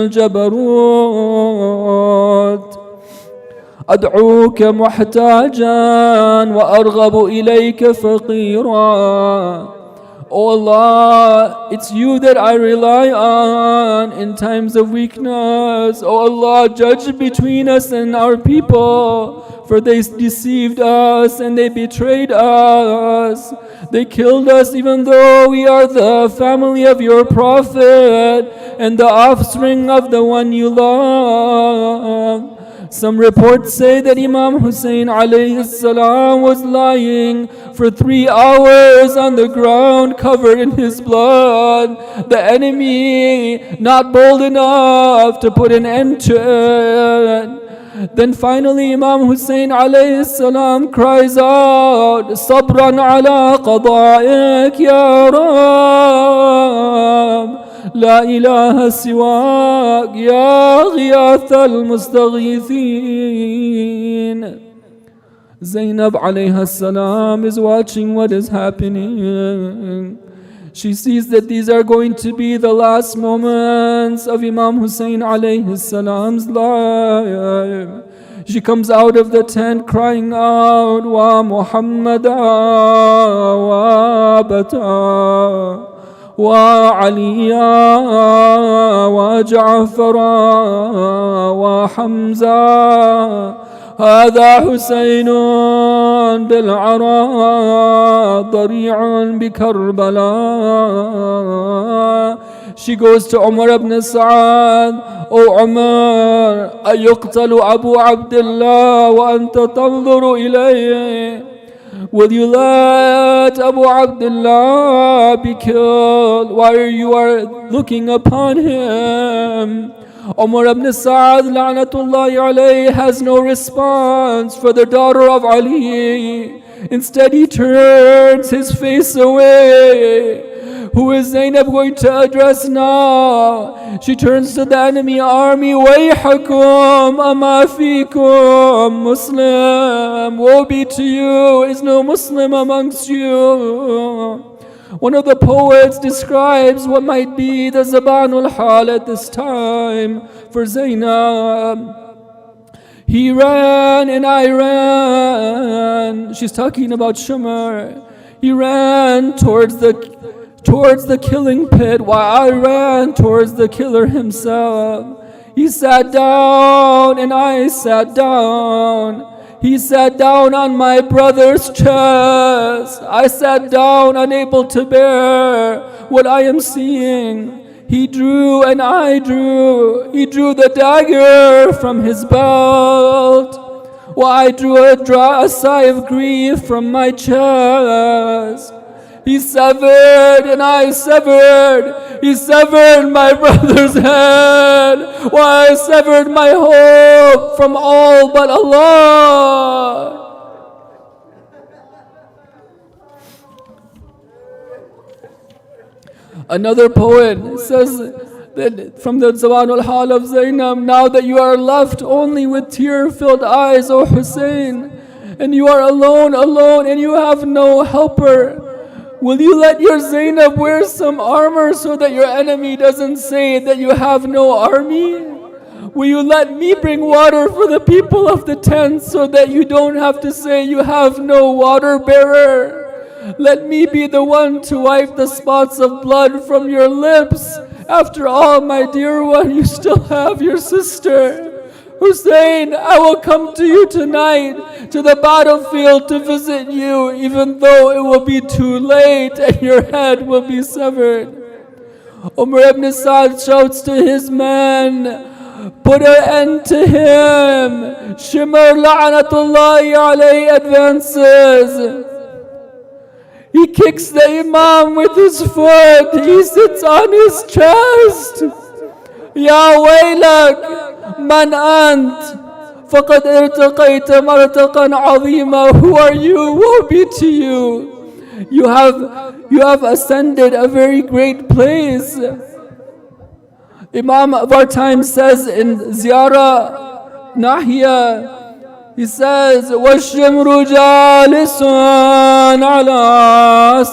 S3: al-jabarut. أدعوك محتاجا وأرغب إليك فقيرا. Oh Allah, it's you that I rely on in times of weakness. Oh Allah, judge between us and our people, for they deceived us and they betrayed us. They killed us even though we are the family of your Prophet and the offspring of the one you love. Some reports say that Imam Hussein alayhi salam was lying for 3 hours on the ground covered in his blood. The enemy not bold enough to put an end to it. Then finally Imam Hussein alayhi salam cries out, Sabran ala qada'ik ya Rab. لا إله سواك يا غياث المستغيثين. Zainab alayha salam is watching what is happening. She sees that these are going to be the last moments of Imam Hussein alayhi salam's life. She comes out of the tent crying out, Wa Muhammada wa Bata وعليا وجعفرا وحمزة هذا حسين بالعراء ضريع بكربلاء. She goes to Umar ibn Sa'ad. Oh Umar, أيقتل أبو عبد الله وأنت تنظر إليه? Will you let Abu Abdullah be killed while you are looking upon him? Umar ibn Sa'ad la'natullahi alayhi has no response for the daughter of Ali. Instead he turns his face away. Who is Zainab going to address now? She turns to the enemy army. Wayhakum ama fikum Muslim. Woe be to you, is no Muslim amongst you. One of the poets describes what might be the Zabanul Hal at this time for Zainab. He ran and I ran. She's talking about Shumar. He ran towards the killing pit while I ran towards the killer himself. He sat down and I sat down. He sat down on my brother's chest. I sat down unable to bear what I am seeing. He drew and I drew. He drew the dagger from his belt, while I drew a sigh of grief from my chest. He severed and I severed. He severed my brother's head, while I severed my hope from all but Allah. Another poet says that from the Zawanul Hal of Zainab, now that you are left only with tear-filled eyes, O Hussein, and you are alone, and you have no helper, will you let your Zainab wear some armor so that your enemy doesn't say that you have no army? Will you let me bring water for the people of the tent so that you don't have to say you have no water bearer? Let me be the one to wipe the spots of blood from your lips. After all, my dear one, you still have your sister. Hussein, I will come to you tonight to the battlefield to visit you, even though it will be too late and your head will be severed. Umar ibn Sa'd shouts to his men, put an end to him. Shimr la'natullahi alayhi advances. He kicks the Imam with his foot. He sits on his chest. Ya waylak, man ant, faqad irtaqayta martaqan azima. Who are you? Woe be to you. You have ascended a very great place. Imam of our time says in Ziyara Nahiya, he says, وَالشِّمْرُ جَالِسٌ عَلَى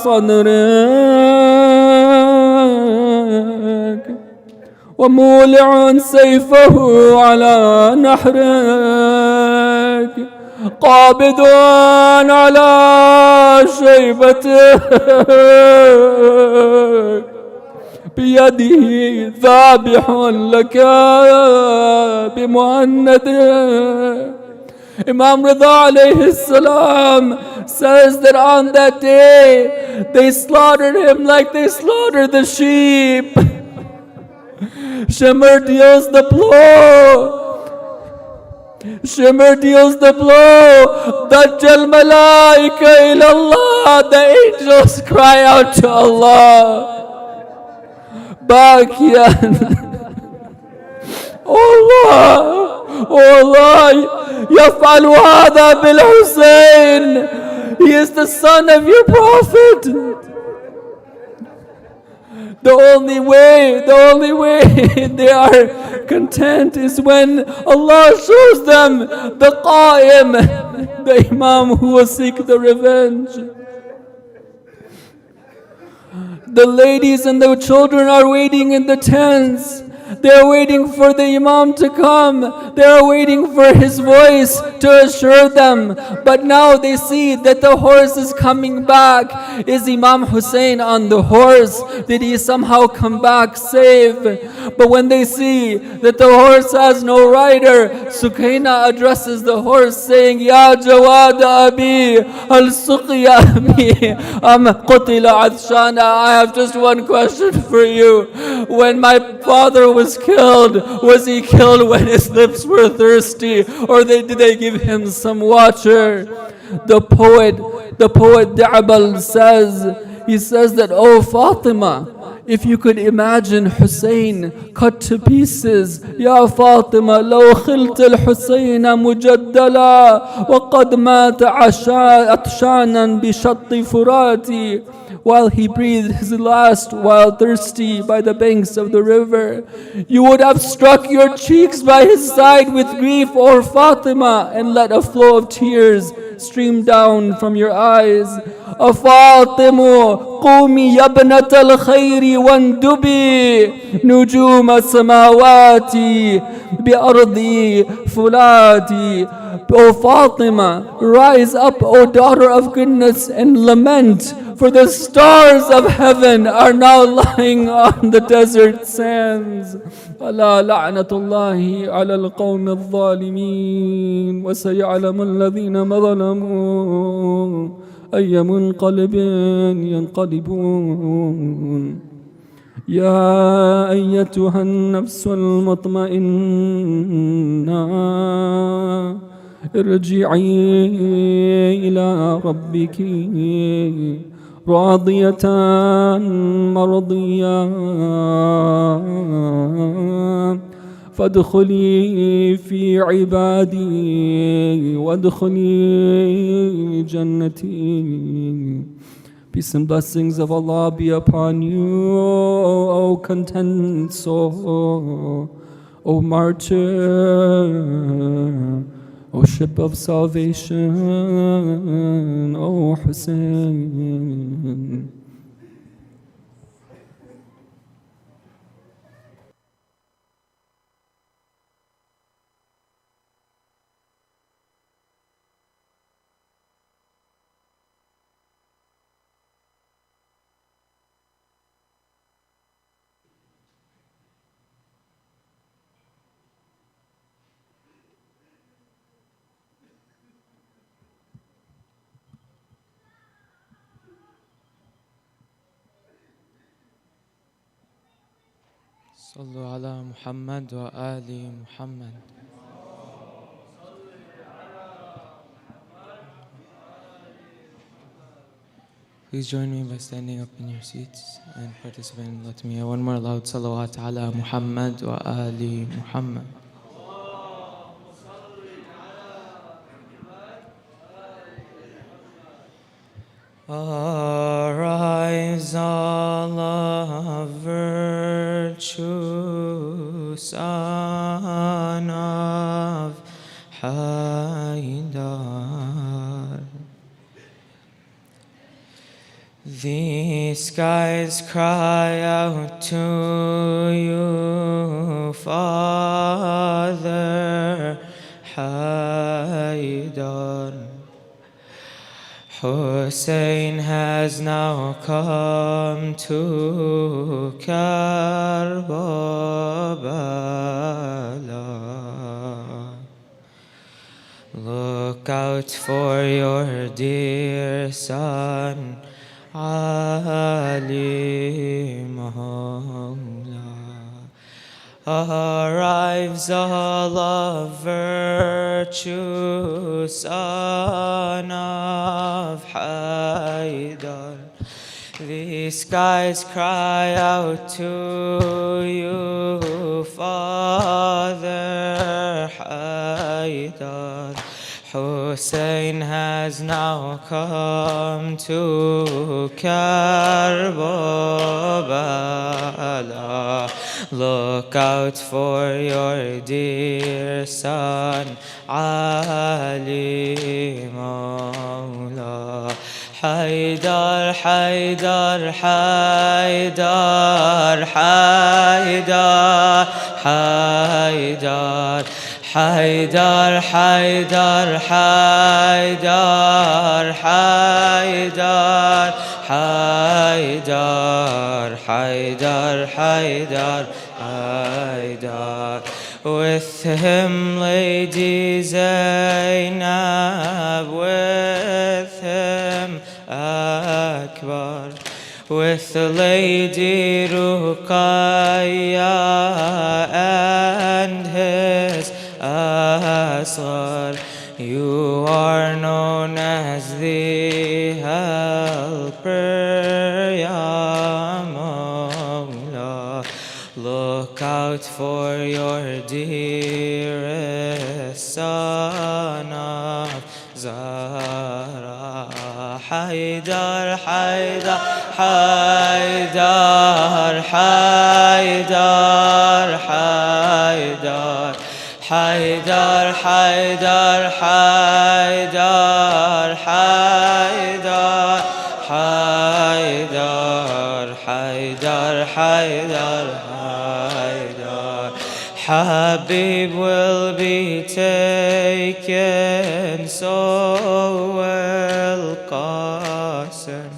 S3: صَدْرِكَ وَمُولِعٌ سَيْفَهُ عَلَى نَحْرِكَ قَابِضٌ عَلى شَيْبَتِكَ بِيَدِهِ ذَابِحٌ لَكَ بِمُهَنَّدِهِ. Imam Rida alayhi salam says that on that day they slaughtered him like they slaughtered the sheep. Shimr deals the blow. Shimr deals the blow. Dajjal malaika ilallah. The angels cry out to Allah. Bakiyan. Allah. Oh Allah, يفعل هذا بالحسين. He is the son of your prophet. The only way they are content is when Allah shows them the Qa'im, the Imam who will seek the revenge. The ladies and the children are waiting in the tents. They are waiting for the Imam to come. They are waiting for his voice to assure them. But now they see that the horse is coming back. Is Imam Hussein on the horse? Did he somehow come back safe? But when they see that the horse has no rider, Sukaina addresses the horse saying, Ya Jawad Abi, Al Suqiya Abi, Am Qutila Adshana. I have just one question for you. When my father was killed, was he killed when his lips were thirsty, or did they give him some water? The poet Da'bal says, he says that, oh Fatima, If you could imagine Hussein cut to pieces, يا فاطمة لو خلت الحسين مجدلا وقد مات عطشانا بشط فراتي, while he breathed his last while thirsty by the banks of the river. You would have struck your cheeks by his side with grief, or Fatima, and let a flow of tears stream down from your eyes. فاطم قومي يا ابنة الخير واندبي نجوم السماوات بأرض فلاتي. O Fatima, rise up, O daughter of goodness, and lament, for the stars of heaven are now lying on the desert sands. ألا لعنة الله على القوم الظالمين وسيعلم الذين ظلموا أي منقلب ينقلبون. يا أيتها النفس المطمئنة ارجعي إلى ربك راضية مرضية فادخلي في عبادي وادخلي جنتي. Peace and blessings of Allah be upon you, O content soul, O martyr, O ship of salvation, O Hussein.
S1: صلوا على محمد وآل محمد. Please join me by standing up in your seats and participate in Latmiya. One more loud salawat ala Muhammad wa Ali Muhammad. Arise, Allah of virtue, son of Haydar. The skies cry out to you, Father Haydar. Hussein has now come to Karbala. Look out for your dear son, Ali Mawla. Arrives all of virtue, son of Haydar. The skies cry out to you, Father Haydar. Hussein has now come to Karbala. Look out for your dear son, Ali Mawla. Haydar, Haydar, Haydar, Haydar, Haydar. Haydar, Haydar, Haydar, Haydar, Haydar, Haydar, Haydar, Haydar. With him Lady Zainab, with him Akbar, with the Lady Ruqayya and his Asghar. You are known as the helper, Ya Mawla.
S4: for your dearest son of Zahra. Haydar, Haydar, Haydar, Haydar, Haydar, Haydar, Haydar, Haydar, Haydar, Haydar, Haydar, Haydar, Haydar. Habib will be taken, so will Qasim.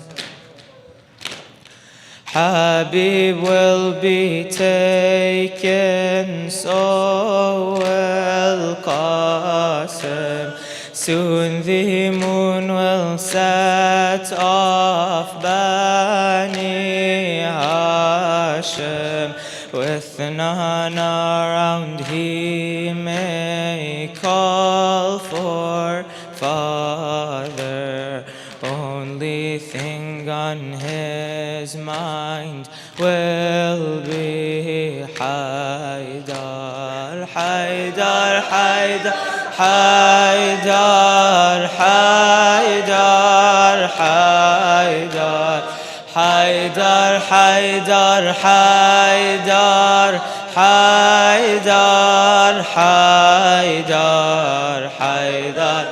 S4: Habib will be taken, so will Qasim. Soon the moon will set off Bani Hashim. With none around he may call for father. Only thing on his mind will be Haydar, Haydar, Haydar, Haydar, Haydar, Haydar, Haydar, Haydar, Haydar, Haydar, Haydar, Haydar,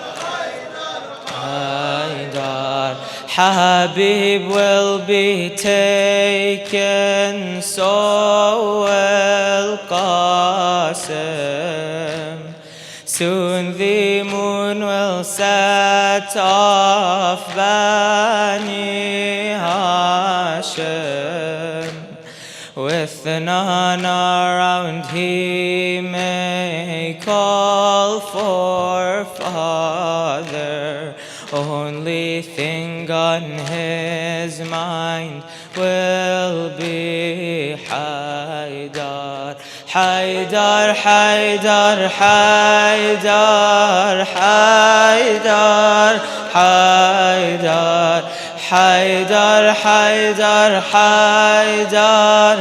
S4: Haydar. Habib will be taken, so will Qasim. Soon the moon will set off Bani Hashim. With none around he may call for father. Only thing on his mind will be Haydar, Haydar, Haydar, Haydar, Haydar, Haydar, Haydar, Haydar, Haydar,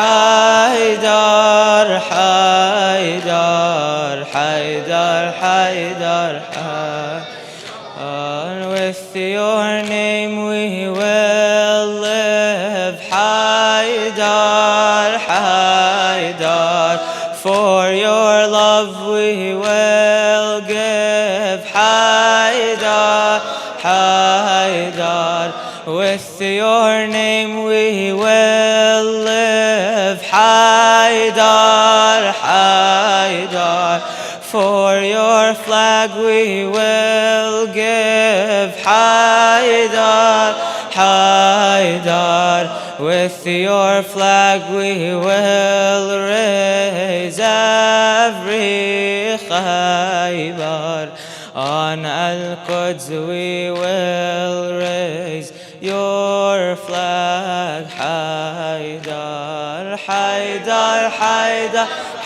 S4: Haydar, Haydar, Haydar, Haydar, Haydar. With your name we will live, Haydar, Haydar. For your love we will give, Haydar, Haydar. With your name we will live, Haydar, Haydar. For your flag we will give, Haydar, Haydar. With your flag we will raise every Khaybar. On Al-Quds we will raise your flag, Haydar, Haydar, Haydar,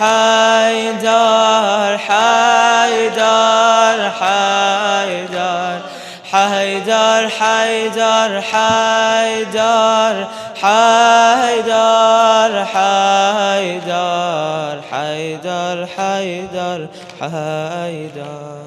S4: Haydar, Haydar, Haydar, Haydar, Haydar, Haydar, Haydar, Haydar, Haydar, Haydar, Haydar.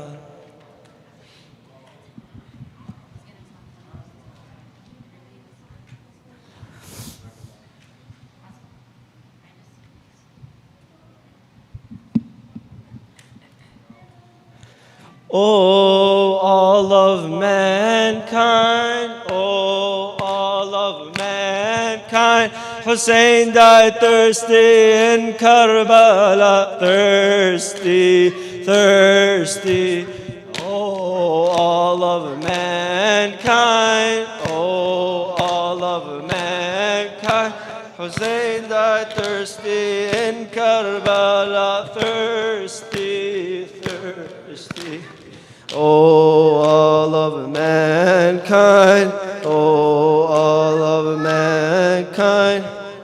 S5: Oh, all of mankind, oh, all of mankind. Hussein died thirsty in Karbala, thirsty, thirsty. Oh, all of mankind, oh, all of mankind. Hussein died thirsty in Karbala, thirsty, thirsty. Oh, all of mankind, oh, all of mankind.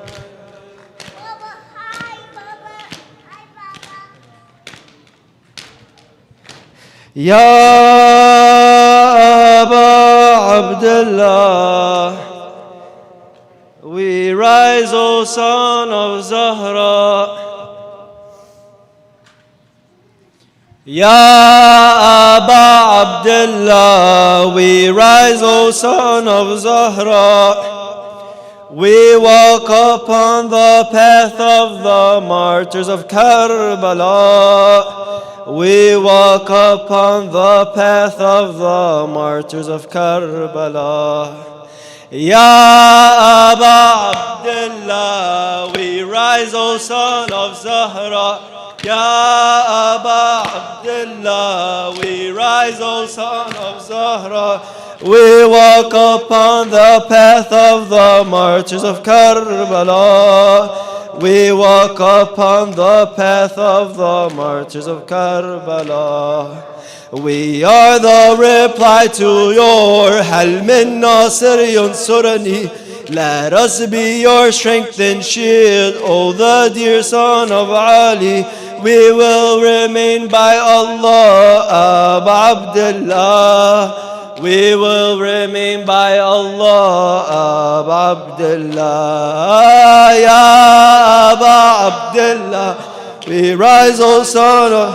S5: Ya Aba Abdullah, we rise, O son of Zahra, Ya Aba Abdullah, we rise, O son of Zahra. We walk upon the path of the martyrs of Karbala. We walk upon the path of the martyrs of Karbala. Ya Aba Abdullah, we rise, O son of Zahra. Ya Aba Abdullah, we rise, O son of Zahra. We walk upon the path of the martyrs of Karbala. We walk upon the path of the martyrs of Karbala. We are the reply to your Hal min Nasir Yunsurani. Let us be your strength and shield, O the dear son of Ali. We will remain by Allah, Aba Abdullah. We will remain by Allah, Aba Abdullah. Ya Aba Abdullah, we rise, O son of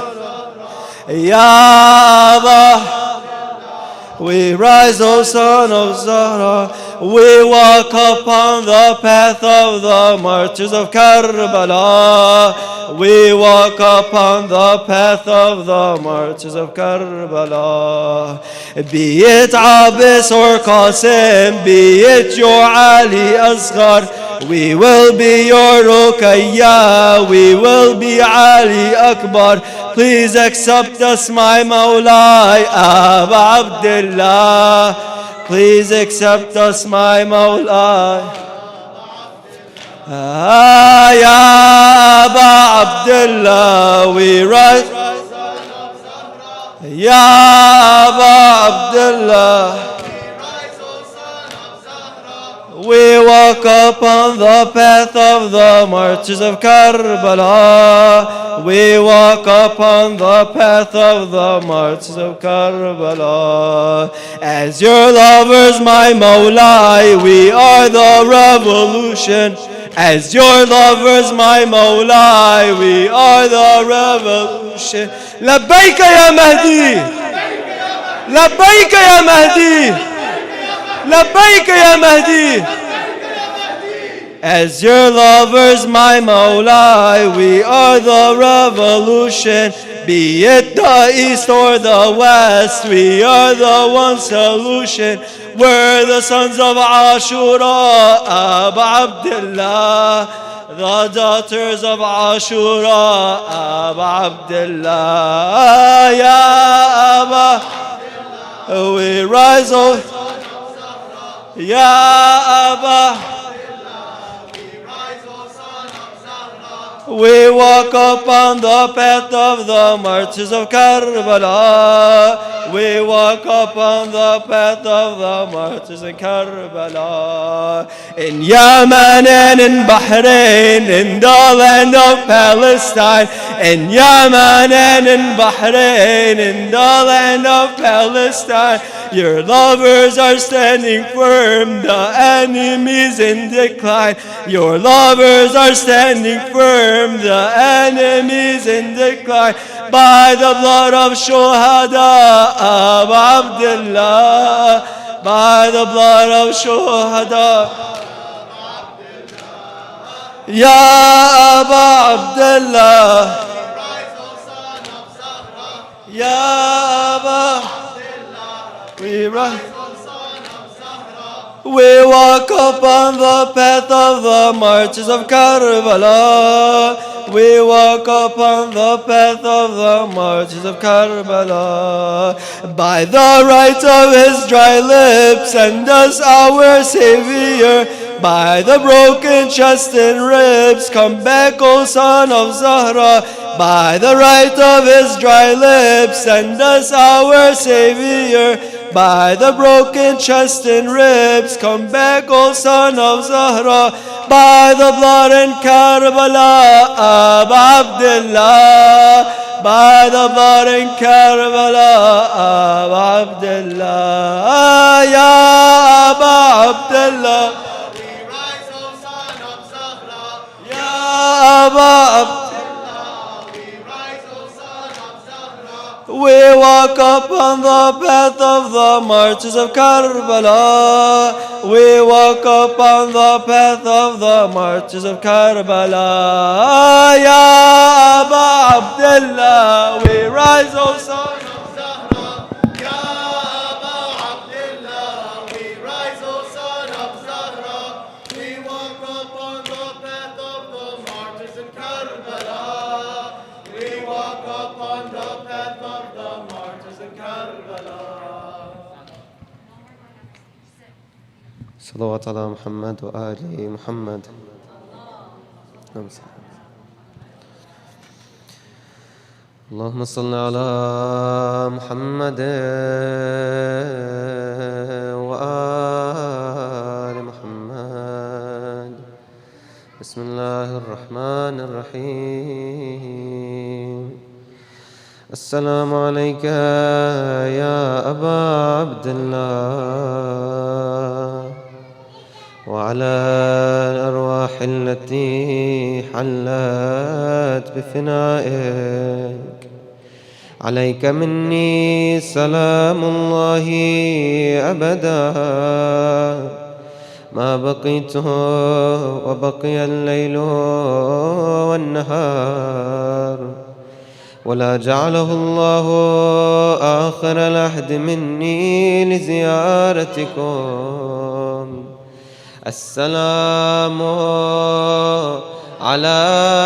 S5: Ya Aba, we rise, O son of Zahra. We walk upon the path of the martyrs of Karbala. We walk upon the path of the martyrs of Karbala. Be it Abbas or Qasim, be it your Ali Asghar, we will be your Ruqayya, we will be Ali Akbar. Please accept us, my Mawlai, Aba Abdullah. Please accept us, my Mawlai. Ya Aba Abdullah, we rise. Ya Aba Abdullah, we walk upon the path of the martyrs of Karbala. We walk upon the path of the martyrs of Karbala. As your lovers, my Mawlai, we are the revolution. As your lovers, my Mawlai, we are the revolution. Labbaika ya Mahdi, Labbaika ya Mahdi, Labbaika ya Mahdi. As your lovers, my Mawlai, we are the revolution. Be it the east or the west, we are the one solution. We're the sons of Ashura, Aba Abdullah. The daughters of Ashura, Aba Abdullah. Ya Aba, we rise, oh, Ya Aba. We walk upon the path of the martyrs of Karbala. We walk upon the path of the martyrs of Karbala. In Yemen and in Bahrain, in the land of Palestine. In Yemen and in Bahrain, in the land of Palestine. Your lovers are standing firm, the enemies in decline. Your lovers are standing firm, the enemies in decline. By the blood of Shuhada, Aba Abdullah. By the blood of Shuhada, Ya Aba Abdullah. Ya Aba, we rise. We walk upon the path of the martyrs of Karbala. We walk upon the path of the martyrs of Karbala. By the right of his dry lips, send us our Savior. By the broken chest and ribs, come back, O son of Zahra. By the right of his dry lips, send us our Savior. By the broken chest and ribs, come back, O son of Zahra. By the blood in Karbala, Aba Abdullah. By the blood in Karbala, Aba Abdullah. Ya Aba Abdullah. Ya Aba Abdullah. We walk upon the path of the martyrs of Karbala. We walk upon the path of the martyrs of Karbala. Ya Aba Abdullah, we rise, O son of Zahra. Ya Aba Abdullah, we rise, O son of Zahra. We walk upon the path of the martyrs in Karbala. We walk upon the path of the martyrs in Karbala.
S1: صلوات على محمد وآل محمد. اللهم صل على محمد وآل محمد. بسم الله الرحمن الرحيم. السلام عليك يا أبا عبد الله وعلى الأرواح التي حلت بفنائك. عليك مني سلام الله أبدا ما بقيت وبقي الليل والنهار، ولا جعله الله آخر العهد مني لزيارتكم. السلام على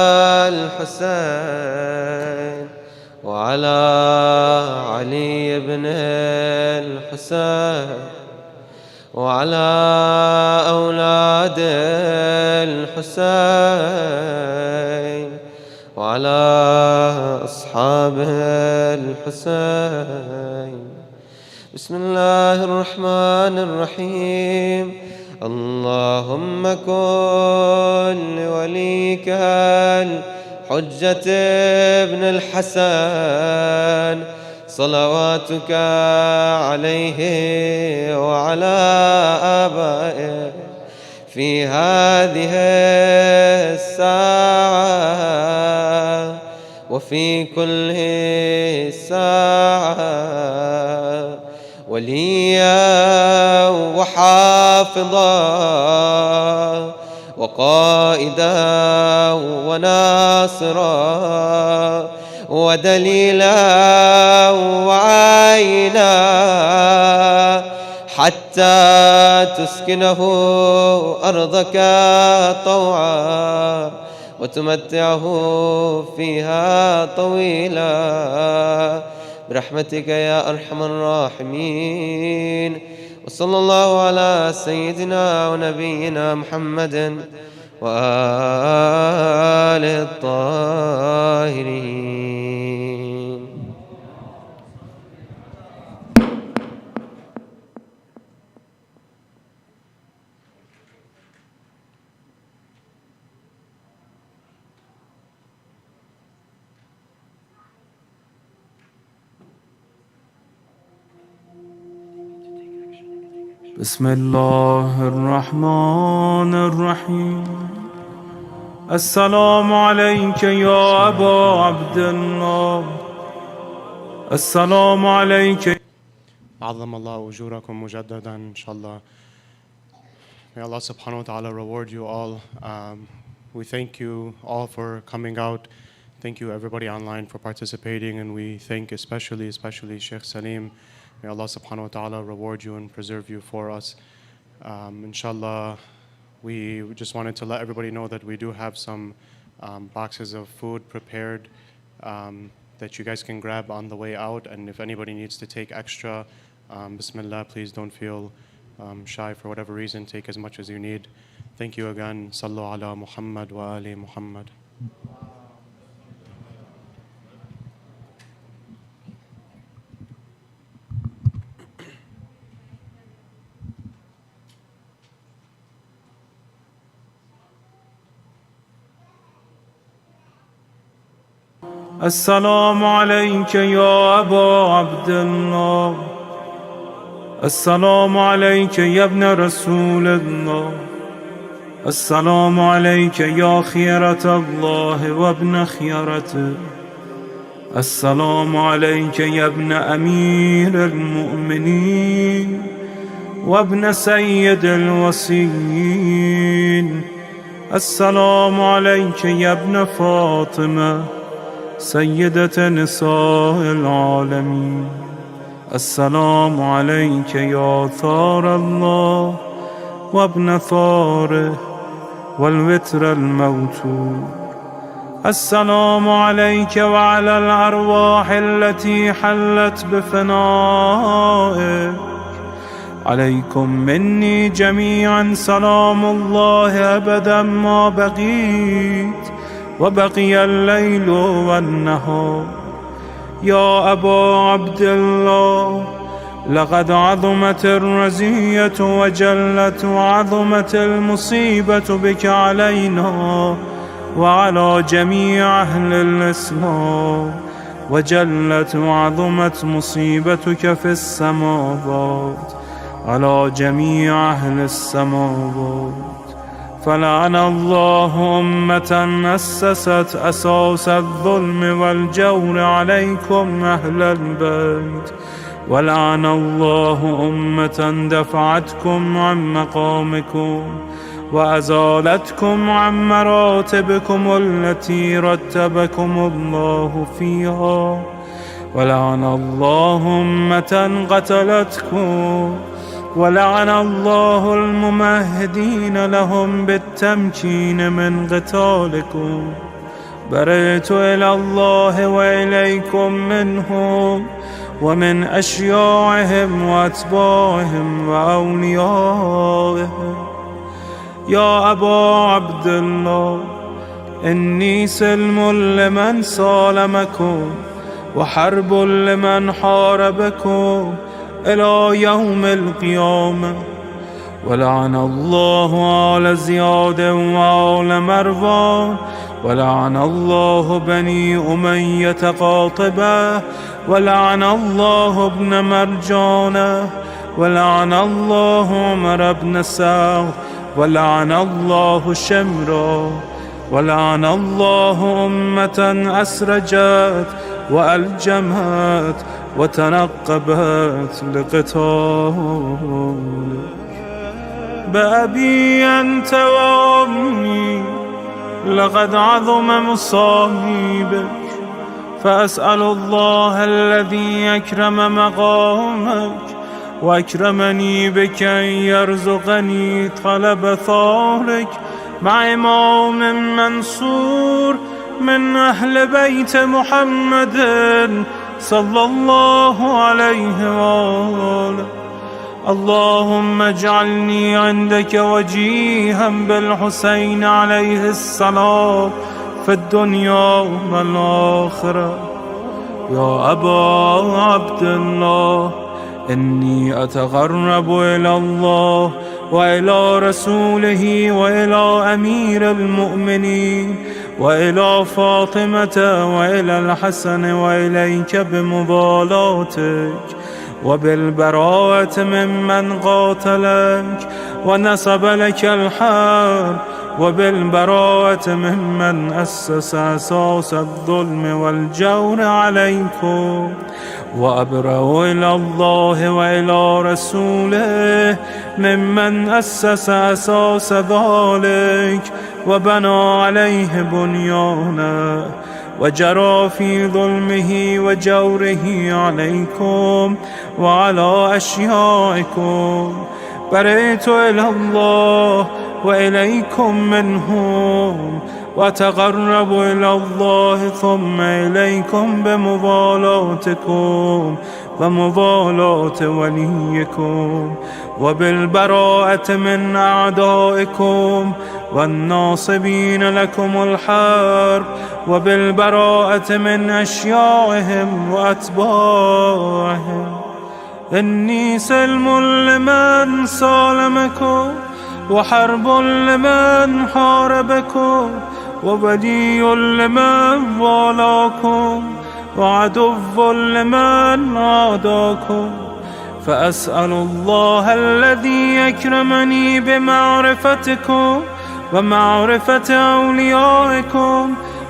S1: الحسين وعلى علي بن الحسين وعلى أولاد الحسين وعلى أصحاب الحسين. بسم الله الرحمن الرحيم. اللهم كن لوليك الحجة ابن الحسن صلواتك عليه وعلى آبائه في هذه الساعة وفي كل ساعة وليا وحافظا وقائدا وناصرا ودليلا وعينا حتى تسكنه أرضك طوعا وتمتعه فيها طويلا برحمتك يا أرحم الراحمين. وصلى الله على سيدنا ونبينا محمد وآله الطاهرين.
S6: بسم الله الرحمن الرحيم. السلام عليك يا أبا عبد الله. السلام عليك.
S2: عظم الله أجوركم مجددا إن شاء الله. May Allah subhanahu wa ta'ala reward you all. We thank you all for coming out. Thank you everybody online for participating, and we thank especially Sheikh Salim. May Allah subhanahu wa ta'ala reward you and preserve you for us. Inshallah, we just wanted to let everybody know that we do have some boxes of food prepared that you guys can grab on the way out. And if anybody needs to take extra, Bismillah, please don't feel shy for whatever reason. Take as much as you need. Thank you again. Sallu ala Muhammad wa ali Muhammad.
S6: السلام عليك يا أبا عبد الله. السلام عليك يا ابن رسول الله. السلام عليك يا خيرة الله وابن خيرته. السلام عليك يا ابن أمير المؤمنين وابن سيد الوصيين. السلام عليك يا ابن فاطمة سيدة نساء العالمين. السلام عليك يا ثار الله وابن ثاره والوتر الموتور. السلام عليك وعلى الأرواح التي حلت بفنائك. عليكم مني جميعا سلام الله أبدا ما بقيت وبقي الليل والنهار. يا أبا عبد الله، لقد عظمت الرزية وجلت وعظمت المصيبة بك علينا وعلى جميع أهل الإسلام، وجلت وعظمت مصيبتك في السماوات على جميع أهل السماوات. فلعن الله أمة أسست أساس الظلم والجور عليكم أهل البيت، ولعن الله أمة دفعتكم عن مقامكم وأزالتكم عن مراتبكم التي رتبكم الله فيها، ولعن الله أمة قتلتكم، ولعن الله الممهدين لهم بالتمكين من قتالكم. برئت إلى الله وإليكم منهم ومن أشياعهم وأتباعهم وأوليائهم. يا أبا عبد الله، إني سلم لمن سالمكم وحرب لمن حاربكم إلى يوم القيامة. ولعن الله آل زياد وآل مروان، ولعن الله بني أمية قاطبة، ولعن الله ابن مرجانة، ولعن الله عمر بن سعد، ولعن الله شمرا، ولعن الله أمة أسرجت وألجمت وتنقبت لقتالك. بأبي أنت وأمي لقد عظم مصائبك، فأسأل الله الذي أكرم مقامك وأكرمني بك أن يرزقني طلب ثارك مع إمام منصور من أهل بيت محمد صلى الله عليه وآله. اللهم اجعلني عندك وجيها بالحسين عليه السلام في الدنيا والآخرة. يا أبا عبد الله، إني أتقرب إلى الله وإلى رسوله وإلى أمير المؤمنين وإلى فاطمة وإلى الحسن وإليك بمضالاتك وبالبراءة ممن قاتلك ونصب لك الحرب، وبالبراءة ممن أسس أساس الظلم والجور عليكم. وأبرأ إلى الله وإلى رسوله ممن أسس أساس ذلك وبنى عليه بنيانا وجرى في ظلمه وجوره عليكم وعلى أشيائكم. برئت إلى الله وإليكم منهم، وتقرب إلى الله ثم إليكم بمضالاتكم ومضالاة وليكم، وبالبراءة من أعدائكم والناصبين لكم الحرب، وبالبراءة من أشيائهم وأتباعهم. إني سلم لمن سالمكم وحرب لمن حاربكم وولي لمن والاكم وعدو لمن عاداكم. فأسأل الله الذي أكرمني بمعرفتكم ومعرفة أوليائكم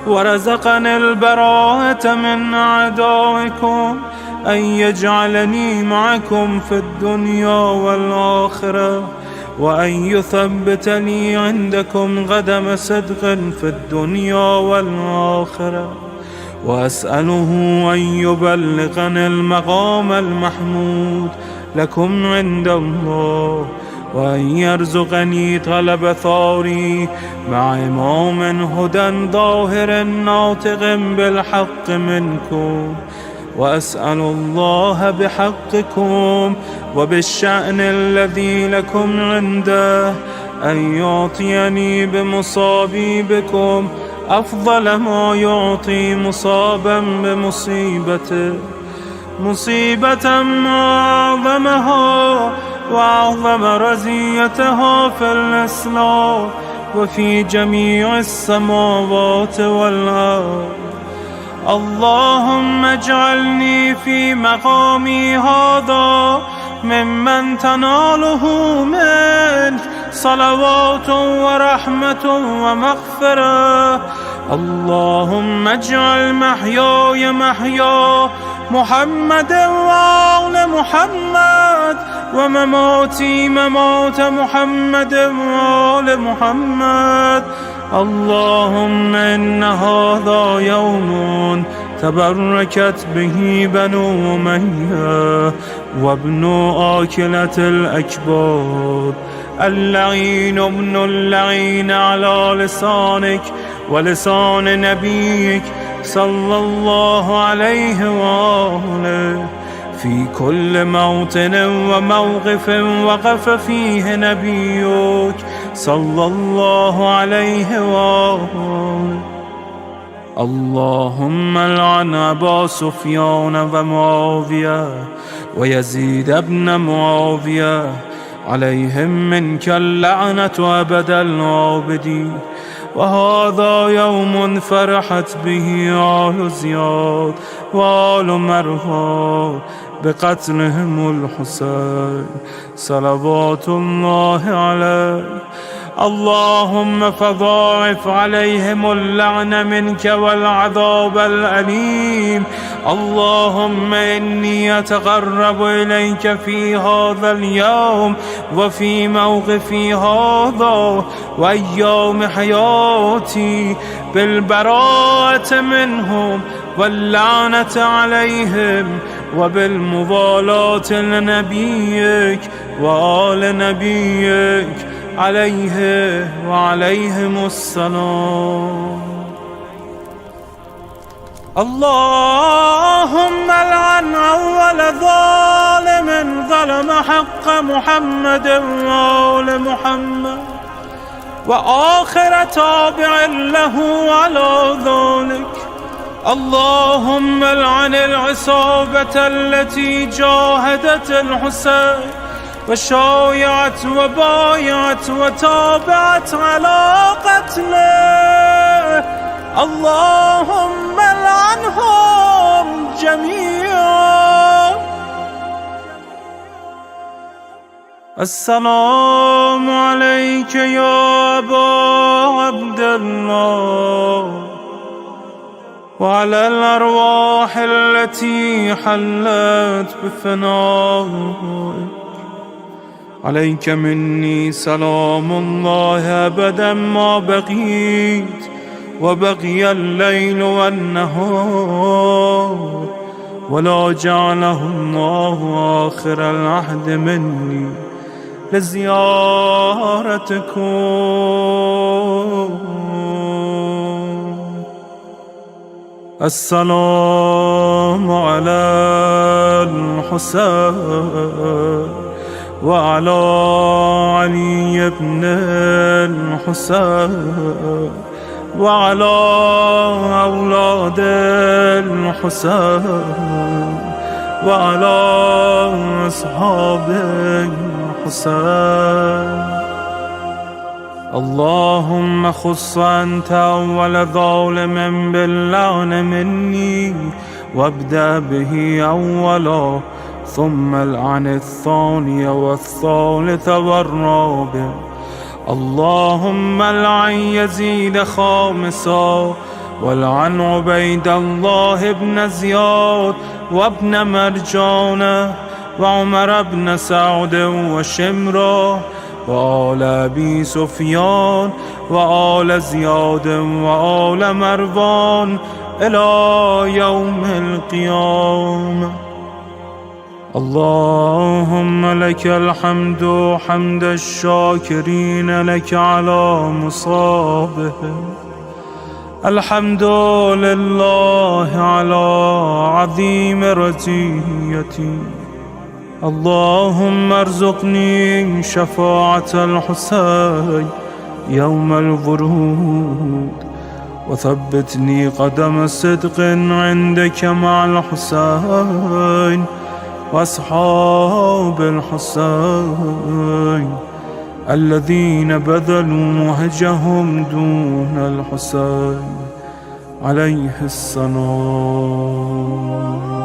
S6: ورزقني البراءة من أعدائكم، أن يجعلني معكم في الدنيا والآخرة، وأن يثبتني عندكم قدم صدق في الدنيا والآخرة، وأسأله أن يبلغني المقام المحمود لكم عند الله، وأن يرزقني طلب ثاري مع إمام هدى ظاهر ناطق بالحق منكم، وأسأل الله بحقكم وبالشأن الذي لكم عنده أن يعطيني بمصابي بكم أفضل ما يعطي مصابا بمصيبته، مصيبة أعظمها وأعظم رزيتها في الإسلام وفي جميع السماوات والأرض. اللهم اجعلني في مقامي هذا ممن تناله منك صلوات ورحمة ومغفرة. اللهم اجعل محياي محيا محمد وآل محمد، ومماتي ممات محمد وآل محمد. اللهم إن هذا يوم تبركت به بنو أمية وابن آكلة الأكباد، اللعين ابن اللعين على لسانك ولسان نبيك صلى الله عليه وآله، في كل موطن وموقف وقف فيه نبيك صلى الله عليه وآله. اللهم لعن أبا سفيان ومعاوية ويزيد بن معاوية، عليهم منك اللعنة أبد العابدين. وهذا يوم فرحت به آل زياد وآل مروان بقتلهم الحسين صلوات الله عليه. اللهم فضاعف عليهم اللعن منك والعذاب الأليم. اللهم إني أتقرب إليك في هذا اليوم وفي موقفي هذا وأيام حياتي بالبراءة منهم واللعنة عليهم وبالموالاة لنبيك وآل نبيك عليه وعليهم السلام. اللهم لعن أول ظالم ظلم حق محمد وآل محمد، وآخر تابع له على ذلك. اللهم لعن العصابة التي جاهدت الحسين وشايعت وبايعت وتابعت على قتله. اللهم لعنهم جميعا. السلام عليك يا أبا عبد الله، وعلى الأرواح التي حلت بفنائك. عليك مني سلام الله أبدا ما بقيت وبقي الليل والنهار، ولا جعله الله آخر العهد مني لزيارتكم. السلام على الحسين وعلى علي بن الحسين وعلى أولاد الحسين وعلى أصحاب الحسين. اللهم خص أنت أول ظالم باللعن مني، وابدأ به أولا، ثم العن الثاني والثالث والرابع. اللهم العن يزيد خامسا، والعن عبيد الله بن زياد وابن مرجانة وعمر بن سعد وشمرة وآل أبي سفيان وآل زياد وآل مروان إلى يوم القيامة. اللهم لك الحمد حمد الشاكرين لك على مصابهم. الحمد لله على عظيم رزيتي. اللهم ارزقني شفاعة الحسين يوم الورود وثبتني قدم صدق عندك مع الحسين وأصحاب الحسين الذين بذلوا مهجهم دون الحسين عليه السلام.